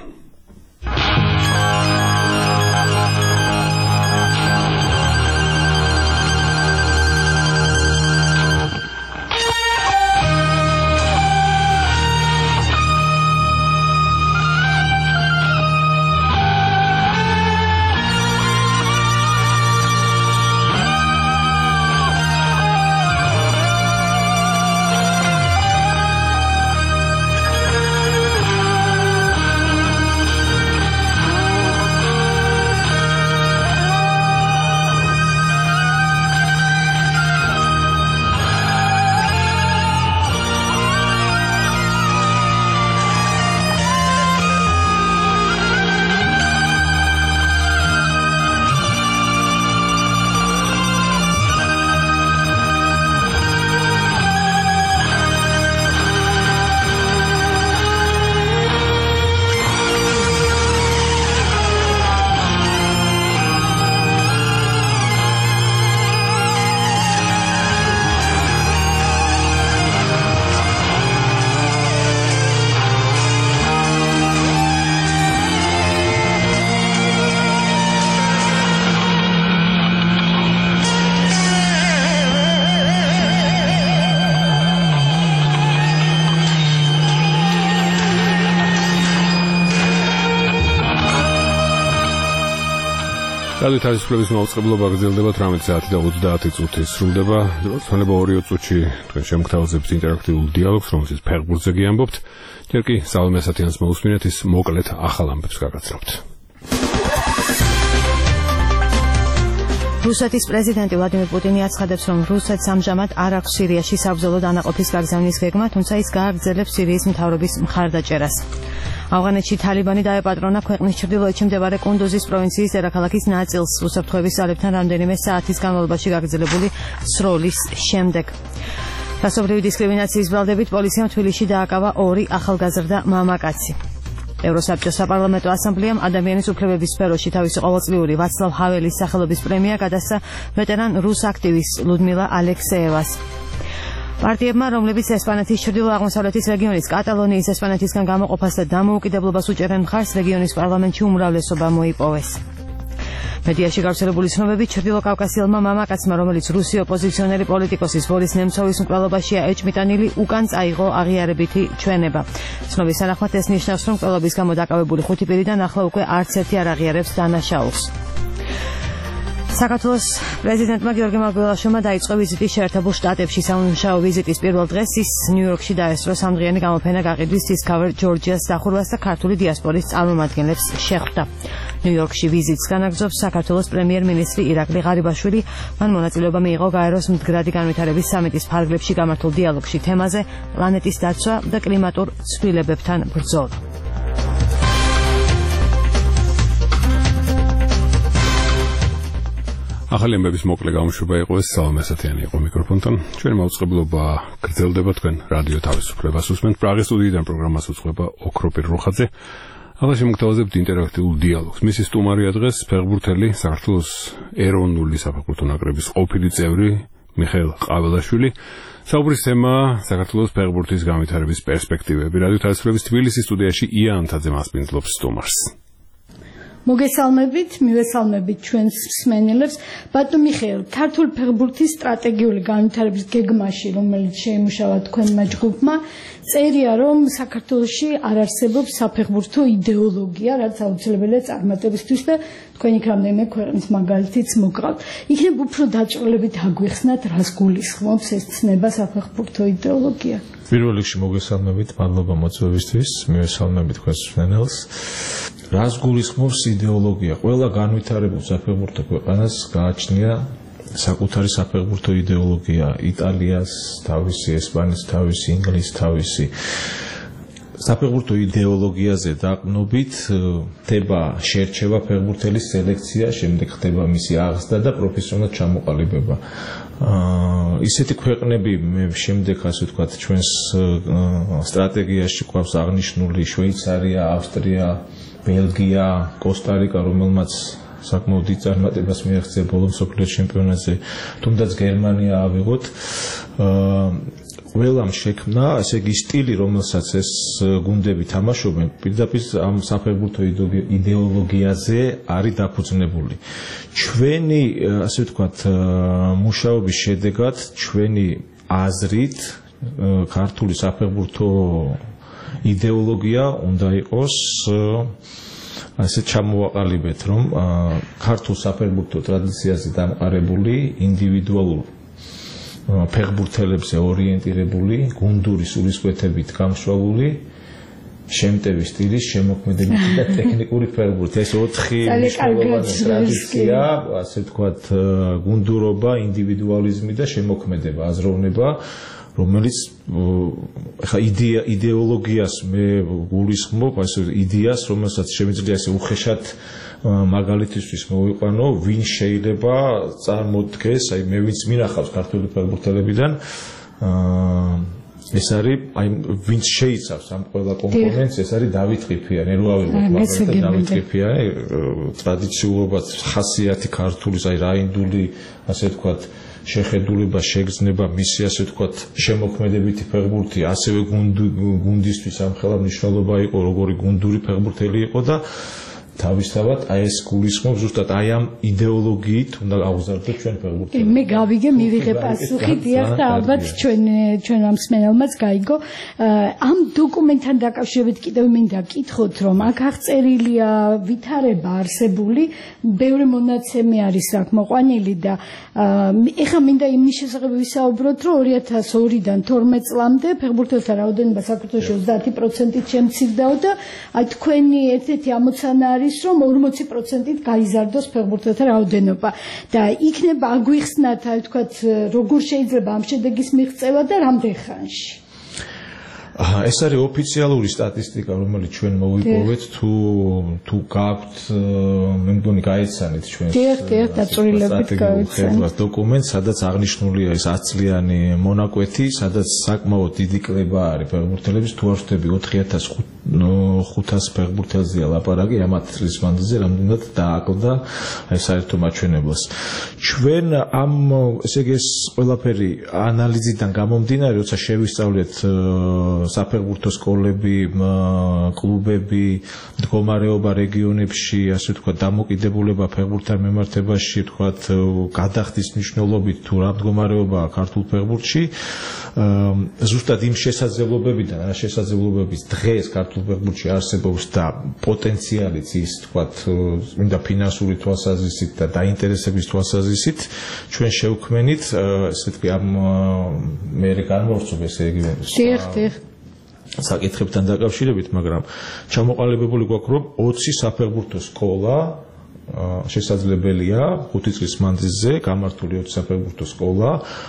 რადიო თავისუფლების მაუწყებლობა გრძელდება 18 საათი და 30 წუთი სრულდება. დროთვნება 2 წუთში თქვენ შემოგთავაზებთ ინტერაქტიულ დიალოგს, რომელშიც ფეხბურთზე გიამბობთ. ჯერ კი სალომე ასათიანს მოусმინეთ, ის მოკლედ ახალ ამბებს გაგაცნობთ. რუსეთის პრეზიდენტი ვლადიმერ პუტინი აცხადებს, რომ რუსეთს ამჟამად არ აქვს სირიაში საბრძოლო დანაყოფის გაგზავნის გეგმა, თუმცა ის გააგრძელებს სირიის მთავრობის მხარდაჭერას. ავღანეთში თალიბანი დაეპატრონა ქვეყნის ჩრდილოეთში მდებარე კუნდუზის პროვინციის დედაქალაქის ნაწილს უსაფრთხოების ძალებთან რამდენიმე საათის განმავლობაში გაგრძელებული სროლის შემდეგ. რასობრივი დისკრიმინაციის ბრალდებით პოლიციამ თბილისში დააკავა 2 ახალგაზრდა მამაკაცი. ევროსაბჭოს საპარლამენტო ასამბლეამ ადამიანის უფლებების სფეროში თავისი ყოველწლიური ვაცლავ ჰაველის სახელობის პრემია გადასცა ვეტერან რუს აქტივისტ ლუდმილა ალექსეევას. პარტიებმა, რომლებიც ესპანეთის ჩრდილო-აღმოსავლეთის რეგიონის კატალონიის ესპანეთისგან გამოყოფას და დამოუკიდებლობას უჭერენ მხარს, რეგიონის პარლამენტში უმრავლესობა მოიპოვეს. მედიაში გავრცელებული ცნობები ჩრდილო-კავკასიელმა მამაკაცმა, რომელიც რუსი ოპოზიციონერი პოლიტიკოსის ბორის ნემცოვის მკვლელობაშია ეჭმიტანილი, უკან წაიღო აღიარებითი ჩვენება. ცნობის თანახმად ეს ნიშნავს, რომ მკვლელობის გამო დაკავებული 5 პირიდან ახლა უკვე არც ერთი არ აღიარებს დანაშაულს. საქართველოს პრეზიდენტმა გიორგი მარგველაშვილმა დაიწყო ვიზიტი შეერთებულ შტატებში. სამუშაო ვიზიტის პირველ დღეს ის ნიუ-იორკში დაესწრო სამდღიანი გამოფენა გაყიდვის Discover Georgia's დახურვას და ქართული დიასპორის წარმომადგენლებს შეხვდა. ნიუ-იორკში ვიზიტს განაგრძობს საქართველოს პრემიერ-მინისტრი ირაკლი ღარიბაშვილი. მან მონაწილეობა მიიღო გაეროს მდგრადი განვითარების სამიტის ფარგლებში გამართულ დიალოგში თემაზე პლანეტის დაცვა და კლიმატურ ცვლილებებთან ბრძოლა. ახალი ამბების მოკლე გამოშვება იყო ეს, სალომე ასათიანი იყო მიკროფონთან. ჩვენი მაუწყებლობა გრძელდება, თქვენ რადიო თავისუფლებას უსმენთ. პრაღის სტუდიიდან პროგრამას უძღვება ოქროპირ რუხაძე. ახლა შემოგთავაზებთ ინტერაქტიულ დიალოგს. მისი სტუმარია დღეს ფეხბურთელი, საქართველოს ეროვნული საფეხბურთო ნაკრების ყოფილი წევრი მიხეილ ყაველაშვილი. საუბრის თემა საქართველოს ფეხბურთის განვითარების პერსპექტივები. რადიო თავისუფლების თბილისის სტუდიაში ია ანთაძე მასპინძლობს სტუმარს. მოგესალმებით, მივესალმებით ჩვენს მსმენელებს. ბატონ მიხეილ, ქართული ფეხბურთის სტრატეგიული განვითარების გეგმაში, რომელიც შეიმუშავა თქვენმა ჯგუფმა, წერია, რომ საქართველოში არ არსებობს საფეხბურთო იდეოლოგია, რაც აუცილებელია წარმატებისთვის და თქვენ იქ რამდენიმე ქვეყნის მაგალითიც მოგყავთ. იქნებ უფრო დაჭრილებით აგვიხსნათ, რას გულისხმობს ეს ცნება საფეხბურთო იდეოლოგია. პირველ რიგში მოგესალმებით, მადლობა მოწვევისთვის, მივესალმებით თქვენს მსმენელს. რას გულისხმობს იდეოლოგია? ყველა განვითარებულ საფეხბურთო ქვეყანას გააჩნია საკუთარი საფეხბურთო იდეოლოგია. იტალიას თავისი, ესპანეთის თავისი, ინგლისის თავისი. საფეხბურთო იდეოლოგიაზე დაყრდნობით ხდება შერჩევა ფეხბურთელის სელექცია, შემდეგ ხდება მისი აღზრდა და პროფესიონალურად ჩამოყალიბება. ისეთი ქვეყნები მე შემდეგ ასე ვთქვათ ჩვენს სტრატეგიაში გვაქვს აღნიშნული შვეიცარია, ავსტრია, ბელგია, კოსტა-რიკა, რომელმაც საკმაოდ დიდ წარმატებას მიაღწია ბოლო მსოფლიო ჩემპიონატზე, თუნდაც გერმანია ავიღოთ. ყველამ შექმნა, ესე იგი სტილი, რომელსაც ეს გუნდები თამაშობენ, პირდაპირ ამ საფეხბურთო იდეოლოგიაზე არის დაფუძნებული. ჩვენი, ასე ვთქვათ, მუშაობის შედეგად, ჩვენი აზრით, ქართული საფეხბურთო იდეოლოგია უნდა იყოს ასე ჩამოვაყალიბეთ, რომ ქართულ საფეხბურთო ტრადიციაზე დამყარებული ინდივიდუალურ ფეხბურთელებზე ორიენტირებული, გუნდური სულისკვეთებით გამშვალული, შემტევი სტილის, შემოქმედებითი და ტექნიკური ფეხბურთი. ეს 4 მნიშვნელოვანი ტრადიცია, ასე ვთქვათ, გუნდურობა, ინდივიდუალიზმი და შემოქმედება, აზროვნება, რომელიც ხა იდეოლოგიას მე გულისხმობ, ასე იდეას, რომელსაც შემიძლია ესე უხეშად მაგალითისთვის მოვიყვანო, ვინ შეიძლება წარმოდგეს, აი მე ვინც მინახავს ქართული ფეხბურთელებიდან, ეს არის აი ვინც შეიცავს ამ ყველა კომპონენტს, ეს არის დავით ყიფიანი, ნუ ავიღოთ მაგალითად დავით ყიფიანი, ტრადიციულობაც ხასიათი ქართულის, აი რაინდული, ასე ვთქვათ, შეხედულება, შეგრძნება, მისი ასე ვთქვათ, შემოქმედებითი ფეხბურთი, ასევე გუნდისთვის ამხელა მნიშვნელობა იყო, როგორი გუნდური ფეხბურთელი იყო და თავისთავად აი ეს გულისხმობს ზუსტად აი ამ იდეოლოგიით უნდა აღზარდოთ ჩვენ ფეხბურთელებს. მე გავიგე მივიღე პასუხი დიახ და ალბათ ჩვენ ამ სმენელმაც გაიგო. ამ დოკუმენტთან დაკავშირებით კიდევ მინდა გკითხოთ, რომ აქ აღწერილია ვითარება არსებული, ბევრი მონაცემი არის აქ მოყვანილი და ეხლა მინდა იმის შესახებ ვისაუბროთ, რომ 2002-დან 12 წლამდე ფეხბურთელთა რაოდენობა საქართველოში 30%-ით შემცირდაო და აი თქვენი ერთ-ერთი ამოცანა არის, რომ 40%-ით გაიზარდოს ფეხბურთელთა რაოდენობა და იქნება აგვიხსნათ, აი ვთქვათ, როგორ შეიძლება ამ შედეგის მიღწევა და რამდენ ხანში. ეს არის ოფიციალური სტატისტიკა, რომელიც ჩვენ მოვიპოვეთ, თუ გაქვთ, მე მგონი გაეცანით ჩვენს სტატისტიკურ დოკუმენტს, სადაც აღნიშნულია ეს 100 წლიანი მონაკვეთი, სადაც საკმაოდ დიდი კლება არის ფეხბურთელების, თუ არ ვშთები 4500 ფეხბურთელზეა ლაპარაკი ამათ წლის მანძილზე, რამდენად დააკლდა აი საერთო მაჩვენებლას. ჩვენ ამ ესე იგი ეს ყველაფერი ანალიზიდან გამომდინარე, როცა შევისწავლეთ საფეხბურთო სკოლები, კლუბები, მდგომარეობა რეგიონებში, ასე ვთქვათ, დამოკიდებულება ფეხბურთთან მიმართებაში, ვთქვათ, გადახდის მნიშვნელობით თუ რა მდგომარეობაა ქართულ ფეხბურთში, ზუსტად იმ შესაძლებლობებიდან, რა შესაძლებლობების დღეს ქართულ ფეხბურთში არსებობს და პოტენციალიც ის, ვთქვათ, მინდა ფინანსური თვალსაზრისით და დაინტერესების თვალსაზრისით, ჩვენ შევქმნით, ესე ვთქვი, ამ მე განმოვწვევ ესე იგი საკითხებთან დაკავშირებით, მაგრამ ჩამოყალიბებული გვაქვს, რომ 20 საფეხბურთო სკოლა შესაძლებელია 5 წლის მანძილზე გამართული 20 საფეხბურთო სკოლა,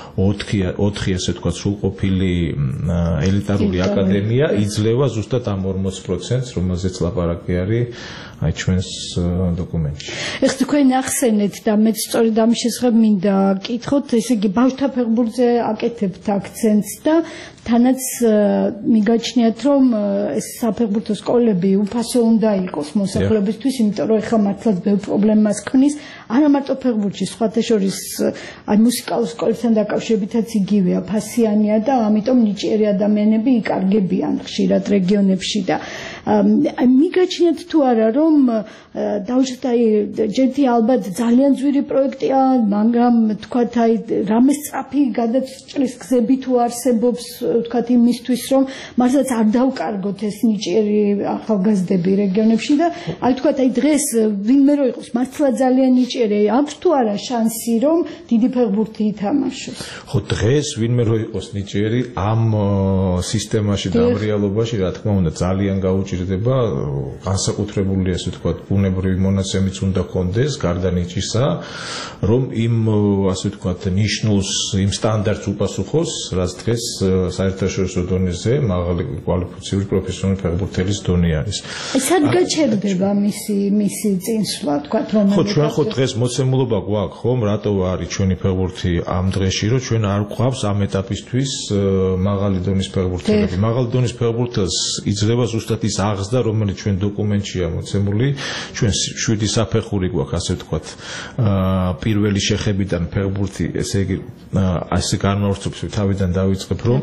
4 ასე ვთქვათ, სრულყოფილი ელიტარული აკადემია იძლევა ზუსტად ამ 40%-ს, რომელზეც ლაპარაკი არის აი ჩვენს დოკუმენტში. ეხლა თქვენ ახსენეთ და მეც სწორედ ამის შესახებ მინდა გკითხოთ, ესე იგი ბავშვთა ფეხბურთზე აკეთებთ აქცენტს და თანაც მიგაჩნიათ, რომ ეს საფეხბურთო სკოლები უფასო უნდა იყოს მოსახლეობისთვის, იმიტომ რომ ეხლა მართლაც ბევრ პრობლემას ქმნის, არა მარტო ფეხბურთში, სხვათა შორის აი მუსიკალურ სკოლებთან დაკავშირებითაც იგივეა, ფასიანია და ამიტომ ნიჭიერი ადამიანები იკარგებიან ხშირად რეგიონებში და აი მიგაჩნიათ თუ არა, რომ დავუშვათ აი ჯერთი ალბათ ძალიან ძვირი პროექტია, მაგრამ თქვათ აი რამე სწრაფი გადაწყვეტის გზები თუ არსებობს, ვთქვათ იმისთვის, რომ მართლაც არ დავკარგოთ ეს ნიჭიერი ახალგაზრდები რეგიონებში და აი ვთქვათ აი დღეს ვინმე რო იყოს მართლა ძალიან ნიჭიერი, აქვს თუ არა შანსი, რომ დიდი ფეხბურთი ითამაშოს? ხო, დღეს ვინმე რო იყოს ნიჭიერი ამ სისტემაში და ამ რეალობაში, რა თქმა უნდა, ძალიან გაუჭირდება, განსაკუთრებული ასე ვთქვათ, ბუნებრივი მონაცემიც უნდა ჰქონდეს, გარდა ნიჭისა, რომ იმ ასე ვთქვათ, ნიშნულს, იმ სტანდარტს უპასუხოს, რაც დღეს საერთაშორისო დონეზე მაღალი კვალიფიციური პროფესიონალური ფეხბურთელის დონე არის. სად გაჩერდება მისი წინსვლა, თქვათ, ხო, ჩვენ ხო დღეს მოცემულობა გვაქვს, ხომ, რატო არის ჩვენი ფეხბურთი ამ დღეში, რომ ჩვენ არ გვყავს ამ ეტაპისთვის მაღალი დონის ფეხბურთელები. მაღალი დონის ფეხბურთელს იძლევა ზუსტად ის აღზრდა, რომელიც ჩვენ დოკუმენტშია მოცემული, ჩვენ 7 საფეხური გვაქვს, ასე ვთქვათ, პირველი შეხებიდან ფეხბურთი, ესე იგი, ასე განმავრცობს, თავიდან დავიწყებ, რომ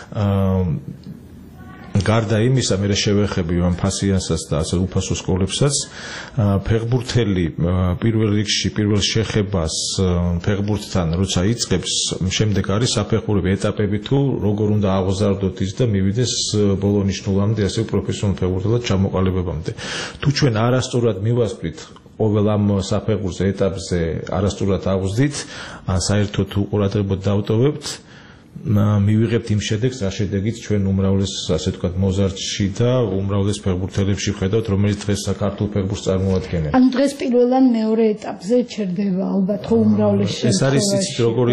გარდა იმისა, მე შევეხები ამ ფასიანსაც და ასე უფასო სკოლებსაც, ფეხბურთელი პირველ რიგში, პირველ შეხებას ფეხბურთთან როცა იწყებს, შემდეგ არის საფეხურები ეტაპები თუ როგორ უნდა აღზარდოთ ის და მივიდეს ბოლო ნიშნულამდე, ასე პროფესიონალ ფეხბურთელად ჩამოყალიბებამდე. თუ ჩვენ არასწორად მივასწრით ყოველ ამ საფეხურს ეტაპზე არასწორად აღვზდით, ან საერთოდ უყურადღებოდ დავტოვებთ, მივიღებთ იმ შედეგს, რა შედეგიც ჩვენ უმრავლეს, ასე ვთქვათ, მოზარდში და უმრავლეს ფეხბურთელებში ვხედავთ, რომელიც დღეს საქართველოს ფეხბურთს წარმოადგენენ. ანუ დღეს პირველ ან მეორე ეტაპზე ჩერდება ალბათ ხო უმრავლეს შემთხვევაში. ეს არის იცით როგორი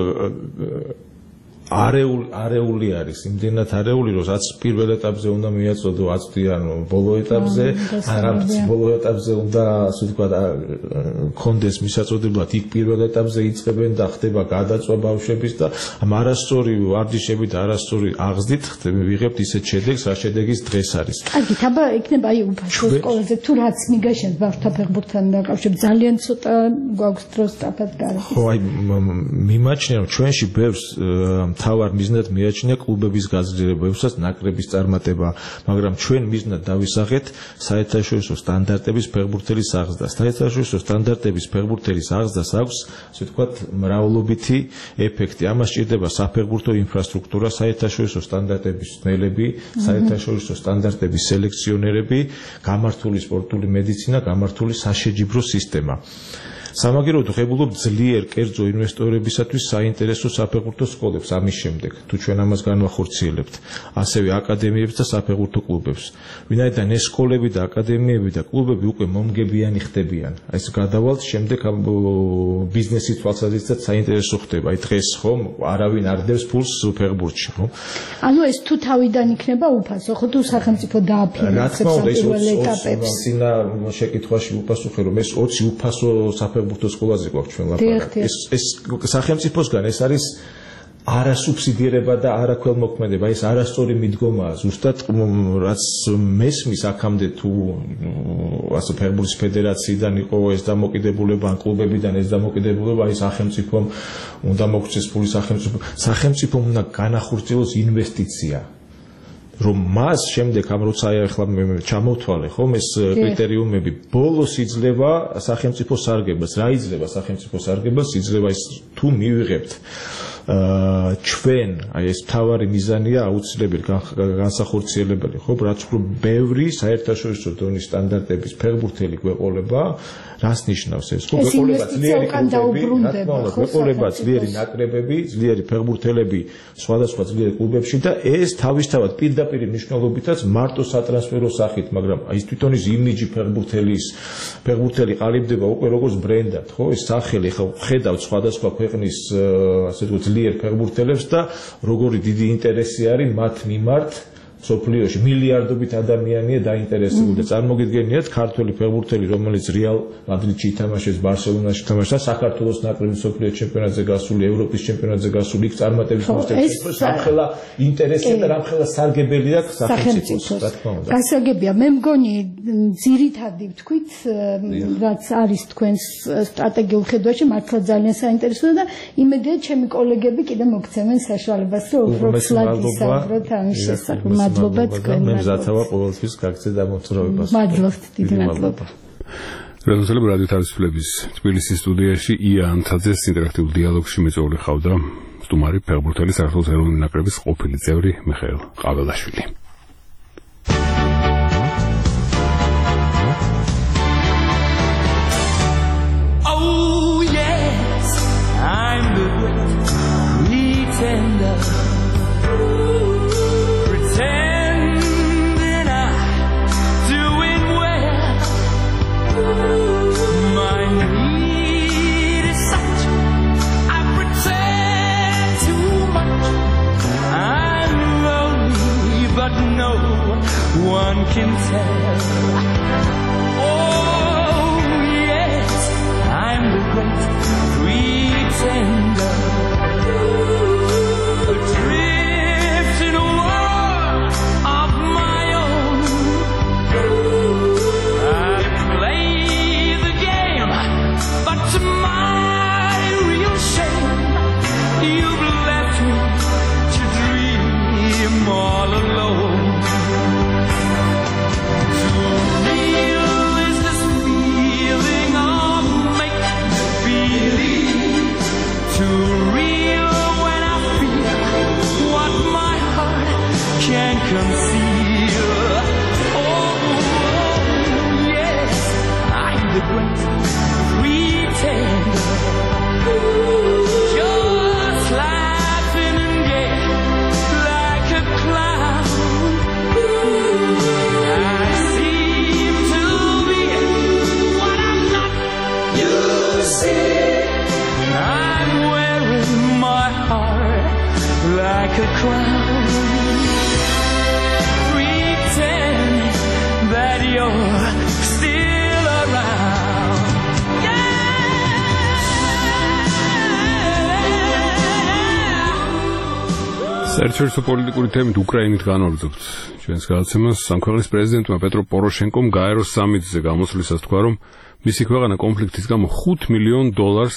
არეული არის, იმდენად არეული, რომ რაც პირველ ეტაპზე უნდა მიაწოდო, აწვდიან ბოლო ეტაპზე, არამც ბოლო ეტაპზე უნდა, ასე ვთქვათ, კონდეს მისაწოდებლად, იქ პირველ ეტაპზე იწყებენ და ხდება გადაწვა ბავშვების და ამ არასწორი ვარჯიშები და არასწორი აღზრდით ვიღებთ ისეთ შედეგს, რა შედეგის დღეს არის. კარგით, აბა იქნება აი უფასო სკოლაზე, თუ რაც მიგაშენს ბავშვთა ფეხბურთთან დაკავშირებით, ძალიან ცოტა გვაქვს დრო სწრაფად გააკეთოს. ხო, აი მიმაჩნია, რომ ჩვენში ბევრს მთავარ მიზნად მიაჩნია კლუბების გაძლიერება, უბრალოდ ნაკრების წარმატება, მაგრამ ჩვენ მიზნად დავისახეთ საერთაშორისო სტანდარტების ფეხბურთელის აღზრდა. საერთაშორისო სტანდარტების ფეხბურთელის აღზრდას აქვს, ასე ვთქვათ, მრავლობითი ეფექტი. ამას სჭირდება საფეხბურთო ინფრასტრუქტურა, საერთაშორისო სტანდარტების ძნელები, საერთაშორისო სტანდარტების სელექციონერები, გამართული სპორტული მედიცინა, გამართული საშეჯიბრო სისტემა. სამაგიეროდ ვღებულობ ძლიერ კერძო ინვესტორებისათვის საინტერესო საფეხბურთო სკოლებს ამის შემდეგ, თუ ჩვენ ამას განვახორციელებთ, ასევე აკადემიებს და საფეხბურთო კლუბებს. ვინაიდან ეს სკოლები და აკადემიები და კლუბები უკვე მომგებიანი ხდებიან. ეს გადავალთ შემდეგ ბიზნესის თვალსაზრისით საინტერესო ხდება. აი დღეს ხომ არავინ არ დევს ფულს ფეხბურთში, ხო? ანუ ეს თუ თავიდან იქნება უფასო, ხო თუ სახელმწიფო დააფინანსებს პირველ ეტაპებს. წინა შეკითხვაში უპასუხე, რომ ეს 20 უფასო საფეხბურთო სკოლაზე გვაქვს ჩვენ ლაპარაკი. ეს სახელმწიფოსგან ეს არის არასუბსიდირება და არაქველმოქმედება, ეს არასწორი მიდგომაა. ზუსტად რაც მესმის აქამდე თუ ასე ფეხბურთის ფედერაციიდან იყო ეს დამოკიდებულება, ან კლუბებიდან ეს დამოკიდებულება, აი სახელმწიფომ უნდა მოგცეს ფული სახელმწიფომ უნდა განახორციელოს ინვესტიცია. რომ მას შემდეგ ამ როცა ახლა ჩამოვთვალე ხომ ეს კრიტერიუმები ბოლოს იძლევა სახელმწიფო სარგებელს. რა იძლევა სახელმწიფო სარგებელს? იძლევა ის თუ მივიღებთ ჩვენ აი ეს მთავარი მიზანია აუცილებელი განსახორციელებელი ხო რაც უფრო ბევრი საერთაშორისო დონის სტანდარტების ფეხბურთელი გვეყოლება რას ნიშნავს ეს ხო გვეყოლება ძლიერი გვეყოლება ძლიერი ნაკრებები ძლიერი ფეხბურთელები სხვადასხვა ძლიერ კლუბებში და ეს თავისთავად პირდაპირ მნიშვნელობითაც მარტო სატრანსფერო სახით მაგრამ აი თვითონ ის იმიჯი ფეხბურთელი ყალიბდება უკვე როგორც ბრენდად ხო ეს სახელი ხო ხედავთ სხვადასხვა ქვეყნის ასე ვთქვათ ძლიერ ფეხბურთელებს და როგორი დიდი ინტერესი არის მათ მიმართ სოფლიოში მილიარდობით ადამიანია დაინტერესებული და წარმოგიდგენიათ ქართველი ფეხბურთელი რომელიც რეალ მადრიდში ითამაშეს ბარსელონაში ითამაშა საქართველოს ნაკრების სოფლიო ჩემპიონატზე გასული ევროპის ჩემპიონატზე გასული იქ წარმატების მოსწრებს სამხელა ინტერესია და რამხელა სარგებელი აქვს სახელმწიფოს რა თქმა უნდა გასაგებია მე მგონი ძირითადი ვთქვით რაც არის თქვენს სტრატეგიულ ხედვაში მართლა ძალიან საინტერესოა და იმედია ჩემი კოლეგები კიდე მოგცემენ საშუალებას რომ უფრო ფლად ისაუბროთ ამის შესახებ მადლობა თქვენ. მე მზადთავა ყოველთვის გაგცე დამოწროებას. მადლობთ, დიდი მადლობა. რადიო რადიო თავისუფლების თბილისის სტუდიაში ია ანთაძეს ინტერაქტიულ დიალოგში მეწვეული ხავდა სტუმარი ფეხბურთელი საქართველოს ეროვნული ნაკრების ყოფილი წევრი მიხეილ ყაველაშვილი. Oh yes, I'm the pretender. One can tell. Oh yes, I'm the great pretender, adrift in a world of my own. I play the game, but to my real shame, you've left me to dream all alone. Like a crown, pretend that you're still around. საერთაშორისო პოლიტიკური თემით უკრაინით განვაგრძობთ ჩვენს გადაცემას. ამ ქვეყნის პრეზიდენტმა პეტრო პოროშენკომ გაეროს სამიტზე გამოსვლისას თქვა, რომ მისი ქვეყანა კონფლიქტის გამო $5 მილიონ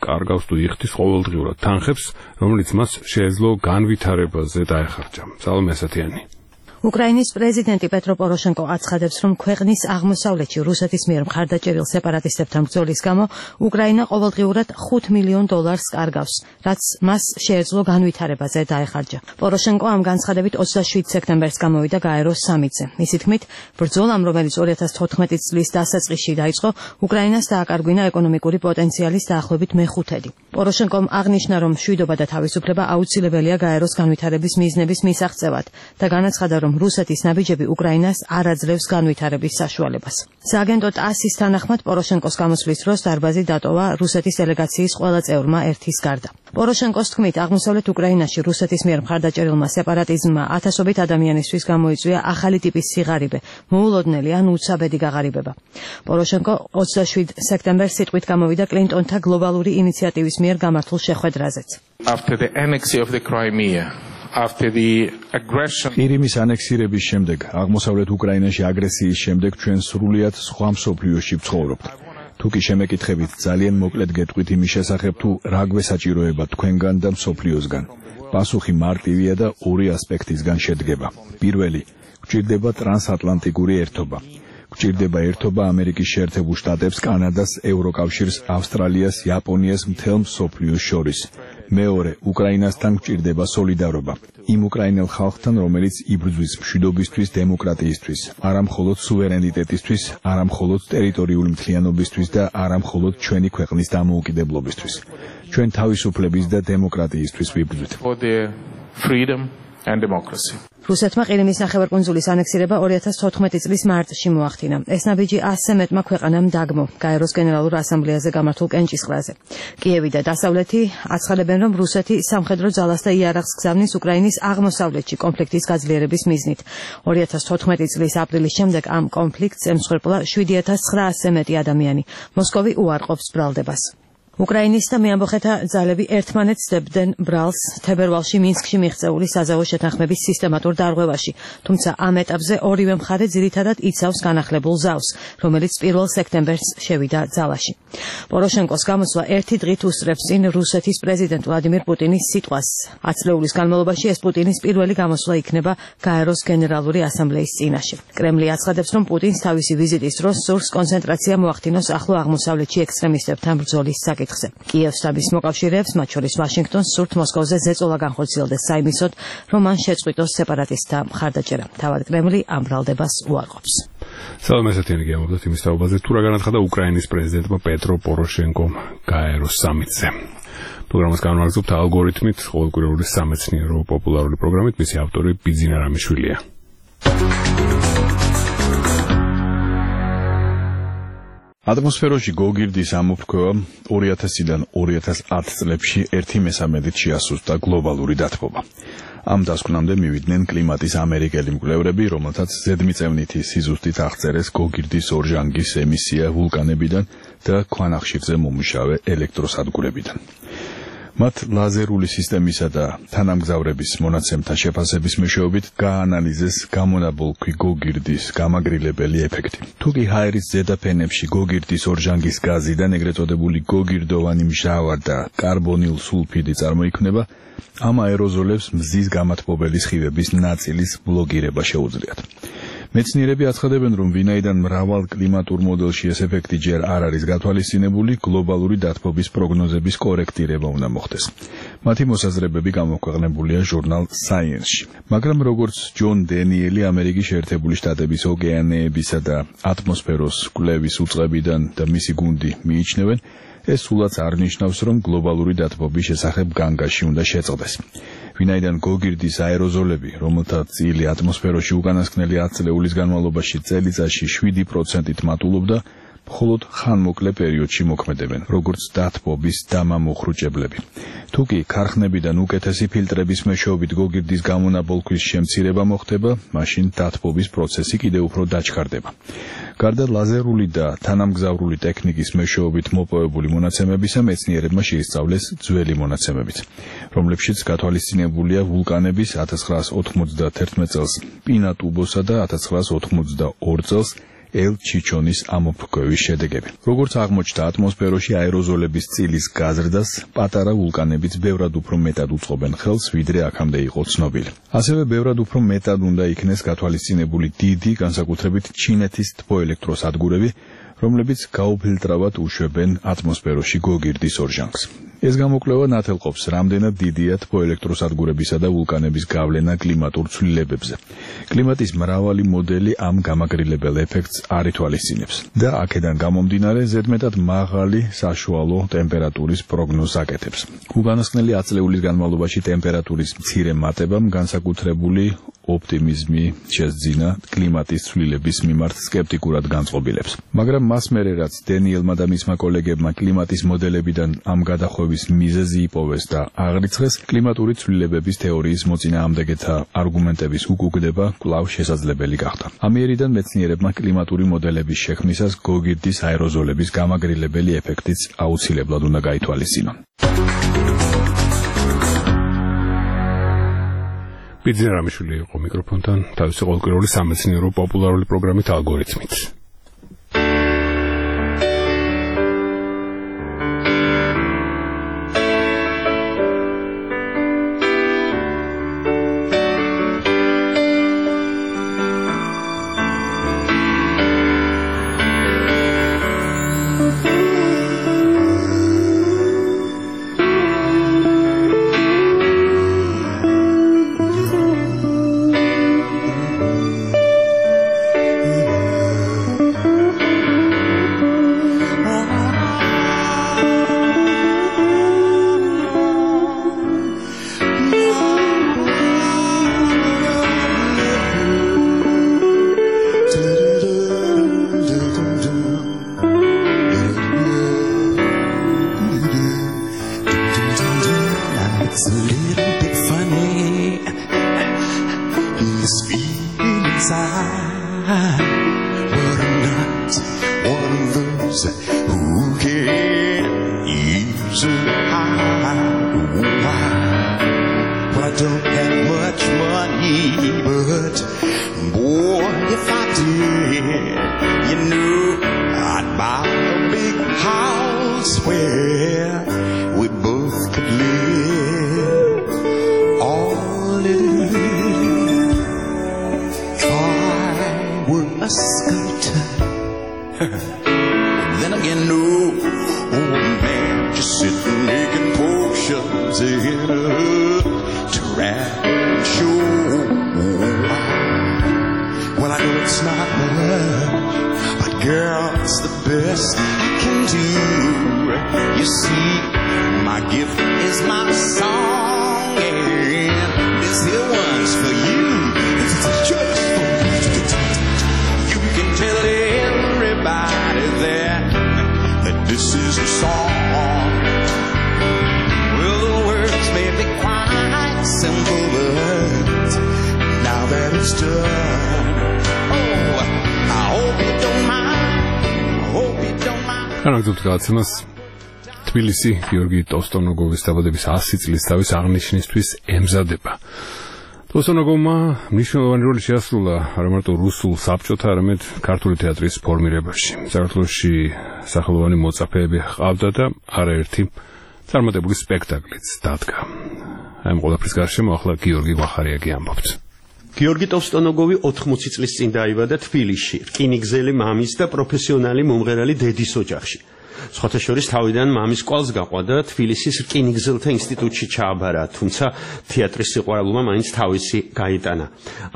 კარგავს თუ იხდის ყოველდღიურად თანხებს, რომელიც მას შეეძლო განვითარებაზე დაეხარჯა. სალომე ასათიანი. უკრაინის პრეზიდენტი პეტრო პოროშენკო აცხადებს, რომ ქვეყნის აღმოსავლეთში რუსეთის მიერ მხარდაჭერილ სეპარატისტებთან ბრძოლის გამო უკრაინა ყოველდღიურად $5 მილიონ კარგავს, რაც მას შეეძლო განვითარებაზე დაეხარჯა. პოროშენკო ამ განცხადებით 27 სექტემბერს გამოვიდა გაეროს სამიტზე. მისი თქმით, ბრძოლამ, რომელიც 2014 წლის დასაწყისში დაიწყო, უკრაინას დააკარგვინა ეკონომიკური პოტენციალის დაახლოებით მეხუთედი. პოროშენკომ აღნიშნა, რომ მშვიდობა და თავისუფლება აუცილებელია გაეროს განვითარების მიზნების მისაღწევად და განაცხადა, რომ რუსეთის ნაბიჯები უკრაინას არ აძლევს განვითარების საშუალებას. სააგენტო ტასის თანახმად პოროშენკოს გამოსვლის დროს დარბაზი დატოვა რუსეთის დელეგაციის ყველა წევრმა ერთის გარდა. პოროშენკოს თქმით, აღმოსავლეთ უკრაინაში რუსეთის მიერ მხარდაჭერილმა სეპარატიზმმა ათასობით ადამიანისთვის გამოიწვია ახალი ტიპის სიღარიბე, მოულოდნელი ან უცაბედი გაღარიბება. პოროშენკო 27 სექტემბერს სიტყვით გამოვიდა კლინტონთა გლობალური ინიციატივის მიერ გამართულ შეხვედრაზეც. After the annexation of the Crimea, after the aggression ყირიმის ანექსირების შემდეგ, აღმოსავლეთ უკრაინაში აგრესიის შემდეგ ჩვენ სრულიად სხვა მსოფლიოში ვცხოვრობთ. თუკი შემეკითხებით ძალიან მოკლედ გეტყვით იმის შესახებ, თუ რა გვესაჭიროება თქვენგან და მსოფლიოსგან. პასუხი მარტივია და ორი ასპექტისგან შედგება. პირველი, გვჭირდება ტრანსატლანტიკური ერთობა. გვჭირდება ერთობა ამერიკის შეერთებულ შტატებს, კანადას, ევროკავშირს, ავსტრალიას, იაპონიას, მთელ მსოფლიოს შორის. მეორე, უკრაინასთან გვჭირდება სოლიდარობა. იმ უკრაინელ ხალხთან, რომელიც იბრძვის მშვიდობისთვის, დემოკრატიისთვის, არა მხოლოდ სუვერენიტეტისთვის, არა მხოლოდ ტერიტორიული მთლიანობისთვის და არა მხოლოდ ჩვენი ქვეყნის დამოუკიდებლობისთვის. ჩვენ თავისუფლების და დემოკრატიისთვის ვიბრძვით. რუსეთმა ყირიმის ნახევარკუნძულის ანექსირება 2014 წლის მარტში მოახდინა. ეს ნაბიჯი 100 მეტმა ქვეყანამ დაგმო გაეროს გენერალურ ასამბლეაზე გამართულ კენჭისყრაზე. კიევი და დასავლეთი აცხადებენ, რომ რუსეთი სამხედრო ძალას და იარაღს გზავნის უკრაინის აღმოსავლეთში კონფლიქტის გაძლიერების მიზნით. 2014 წლის აპრილის შემდეგ ამ კონფლიქტს ემსხვერპლა 7900 მეტი ადამიანი. მოსკოვი უარყოფს ბრალდებას. უკრაინის და მეამბოხეთა ძალები ერთმანეთს დებდნენ ბრალს თებერვალში მინსკში მიღწეული საზავო შეთანხმების სისტემატურ დარღვევაში, თუმცა ამ ეტაპზე ორივე მხარე ძირითადად იცავს განახლებულ ზავს, რომელიც 1 სექტემბერს შევიდა ძალაში. პოროშენკოს გამოსვლა ერთი დღით უსწრებს წინ რუსეთის პრეზიდენტ ვლადიმირ პუტინის სიტყვას. 10 წლეულის განმავლობაში ეს პუტინის პირველი გამოსვლა იქნება გაეროს გენერალური ასამბლეის წინაშე. კრემლი აცხადებს, რომ პუტინს თავისი ვიზიტის დროს სურს კონცენტრაცია მოახდინოს ახლო აღმოსავლეთში ექსტრემისტებთან ბრძოლის საკითხზე. კიევს და მის მოკავშირეებს, მათ შორის ვაშინგტონს, სურთ მოსკოვზე ზეწოლა განხორციელდეს საიმისოდ, რომ მან შეწყვიტოს სეპარატისტთა მხარდაჭერა. თავად კრემლი ამ ბრალდებას უარყოფს. სალომე ასათიანი გიამბობთ იმის თაობაზე, თუ რა განაცხადა უკრაინის პრეზიდენტმა პეტრო პოროშენკომ გაეროს სამიტზე. პროგრამას განმარტებთ ალგორითმით, ყოველკვირეული სამეცნიერო პოპულარული პროგრამით, მისი ავტორი ბიძინა რამიშვილია. ატმოსფეროში გოგირდის ამოფრქვევა 2000-დან 2010 წლებში 1/3 შეასუსტა გლობალური დათბობა. ამ დასკვნამდე მივიდნენ კლიმატის ამერიკელი მკვლევრები, რომელთაც ზედმიწევნითი სიზუსტით აღწერეს გოგირდის ორჟანგის ემისია ვულკანებიდან და ქვანახშირზე მომუშავე ელექტროსადგურებიდან. მათ ლაზერული სისტემისა და თანამგზავრების მონაცემთა შეფასების მეშვეობით გაანალიზეს გამონაბოლქვი გოგირდის გამაგრილებელი ეფექტი. თუკი ჰაერის ზედაფენებში გოგირდის ორჟანგის გაზიდან ეგრეთ წოდებული გოგირდოვანი მჟავა და კარბონილ სულფიდი წარმოიქმნება, ამ აეროზოლებს მზის გამათბობელი სხივების ნაწილის ბლოკირება შეუძლიათ. მეცნიერები აცხადებენ, რომ ვინაიდან მრავალ კლიმატურ მოდელში ეს ეფექტი ჯერ არ არის გათვალისწინებული, გლობალური დათბობის პროგნოზების კორექტირება უნდა მოხდეს. მათი მოსაზრებები გამოქვეყნებულია ჟურნალ Science-ში. მაგრამ როგორც ჯონ დენიელი ამერიკის შეერთებული შტატების ოკეანეებისა და ატმოსფეროს კვლევის უწყებიდან და მისი გუნდი მიიჩნევენ, ეს სულაც არ ნიშნავს, რომ გლობალური დათბობის შესახებ განგაში უნდა შეწყდეს. ვინაიდან გოგირდის აეროზოლები, რომელთა წილი ატმოსფეროში უკანასკნელი 10 წლეულის განმავლობაში წელიწადში 7%-ით მატულობდა, მხოლოდ ხანმოკლე პერიოდში მოქმედებენ, როგორც დათბობის დამამოხრუჭებლები. თუკი ქარხნებიდან უკეთესი ფილტრების მეშვეობით გოგირდის გამონაბოლქვის შემცირება მოხდება, მაშინ დათბობის პროცესი კიდევ უფრო დაჩქარდება. გარდა ლაზერული და თანამგზავრული ტექნიკის მეშვეობით მოპოვებული მონაცემებისა, მეცნიერებმა შეისწავლეს ძველი მონაცემებიც, რომლებშიც გათვალისწინებულია ვულკანების 1991 წელს პინატუბოსა და 1982 წელს ელ-ჩიჩონის ამოფრქვევის შედეგები. Როგორც აღმოჩნდა, ატმოსფეროში აეროზოლების წილის გაზრდას პატარა ვულკანებიც ბევრად უფრო მეტად უწყობენ ხელს, ვიდრე აქამდე იყო ცნობილი. ასევე ბევრად უფრო მეტად უნდა იქნეს გათვალისწინებული დიდი, განსაკუთრებით ჩინეთის თბოელექტროსადგურები, რომლებიც გაუფილტრავად უშვებენ ატმოსფეროში გოგირდის ორჟანგს. ეს გამოკვლევა ნათელყოფს, რამდენად დიდია თბოელექტროსადგურებისა და ვულკანების გავლენა კლიმატურ ცვლილებებზე. კლიმატის მრავალი მოდელი ამ გამაგრილებელ ეფექტს არ ითვალისწინებს და აქედან გამომდინარე ზედმეტად მაღალი საშუალო ტემპერატურის პროგნოზს აკეთებს. უკანასკნელი 10 წლეულის განმავლობაში ტემპერატურის მცირე მატებამ განსაკუთრებული ოპტიმიზმი შეძინა კლიმატის ცვლილების მიმართ სკეპტიკურად განწყობილებს. მაგრამ მას მერე რაც დენიელმა და მისმა კოლეგებმა კლიმატის მოდელებიდან ამ გადახვევის მიზეზი იპოვეს და აღრიცხეს, კლიმატური ცვლილებების თეორიის მოწინააღმდეგეთა არგუმენტების უკუგდება კვლავ შესაძლებელი გახდა. ამიერიდან მეცნიერებმა კლიმატური მოდელების შექმნისას გოგირდის აეროზოლების გამაგრილებელი ეფექტიც აუცილებლად უნდა გაითვალისწინონ. ბიძინა რამიშვილი იყო მიკროფონთან თავისი ყოველკვირეული სამეცნიერო პოპულარული პროგრამით ალგორითმით. განაგრძობთ თბილისი გიორგი ტოსტონოგოვის დაბადების 100 წლის თავის აღნიშვნისთვის ემზადება. ტოსტონოგოვმა მნიშვნელოვანი როლი შეასრულა არა მარტო რუსულ საბჭოთა, არამედ ქართული თეატრის ფორმირებაში. საქართველოში სახელოვანი მოწაფეები ჰყავდა და არაერთი წარმატებული სპექტაკლიც დადგა. ამ ყველაფრის გარშემო ახლა გიორგი გვახარიაკი ამბობს. გიორგი ტოსტონოგოვი 80 წლის წინ დაიბადა თბილისში, რკინიგზელი მამის და პროფესიონალი მომღერალი დედის ოჯახში. სხვათა შორის თავიდან მამის კვალს გაყვადა თბილისის რკინიგზელთა ინსტიტუტში ჩააბარა, თუმცა თეატრის სიყვარულმა მაინც თავისი გაიტანა.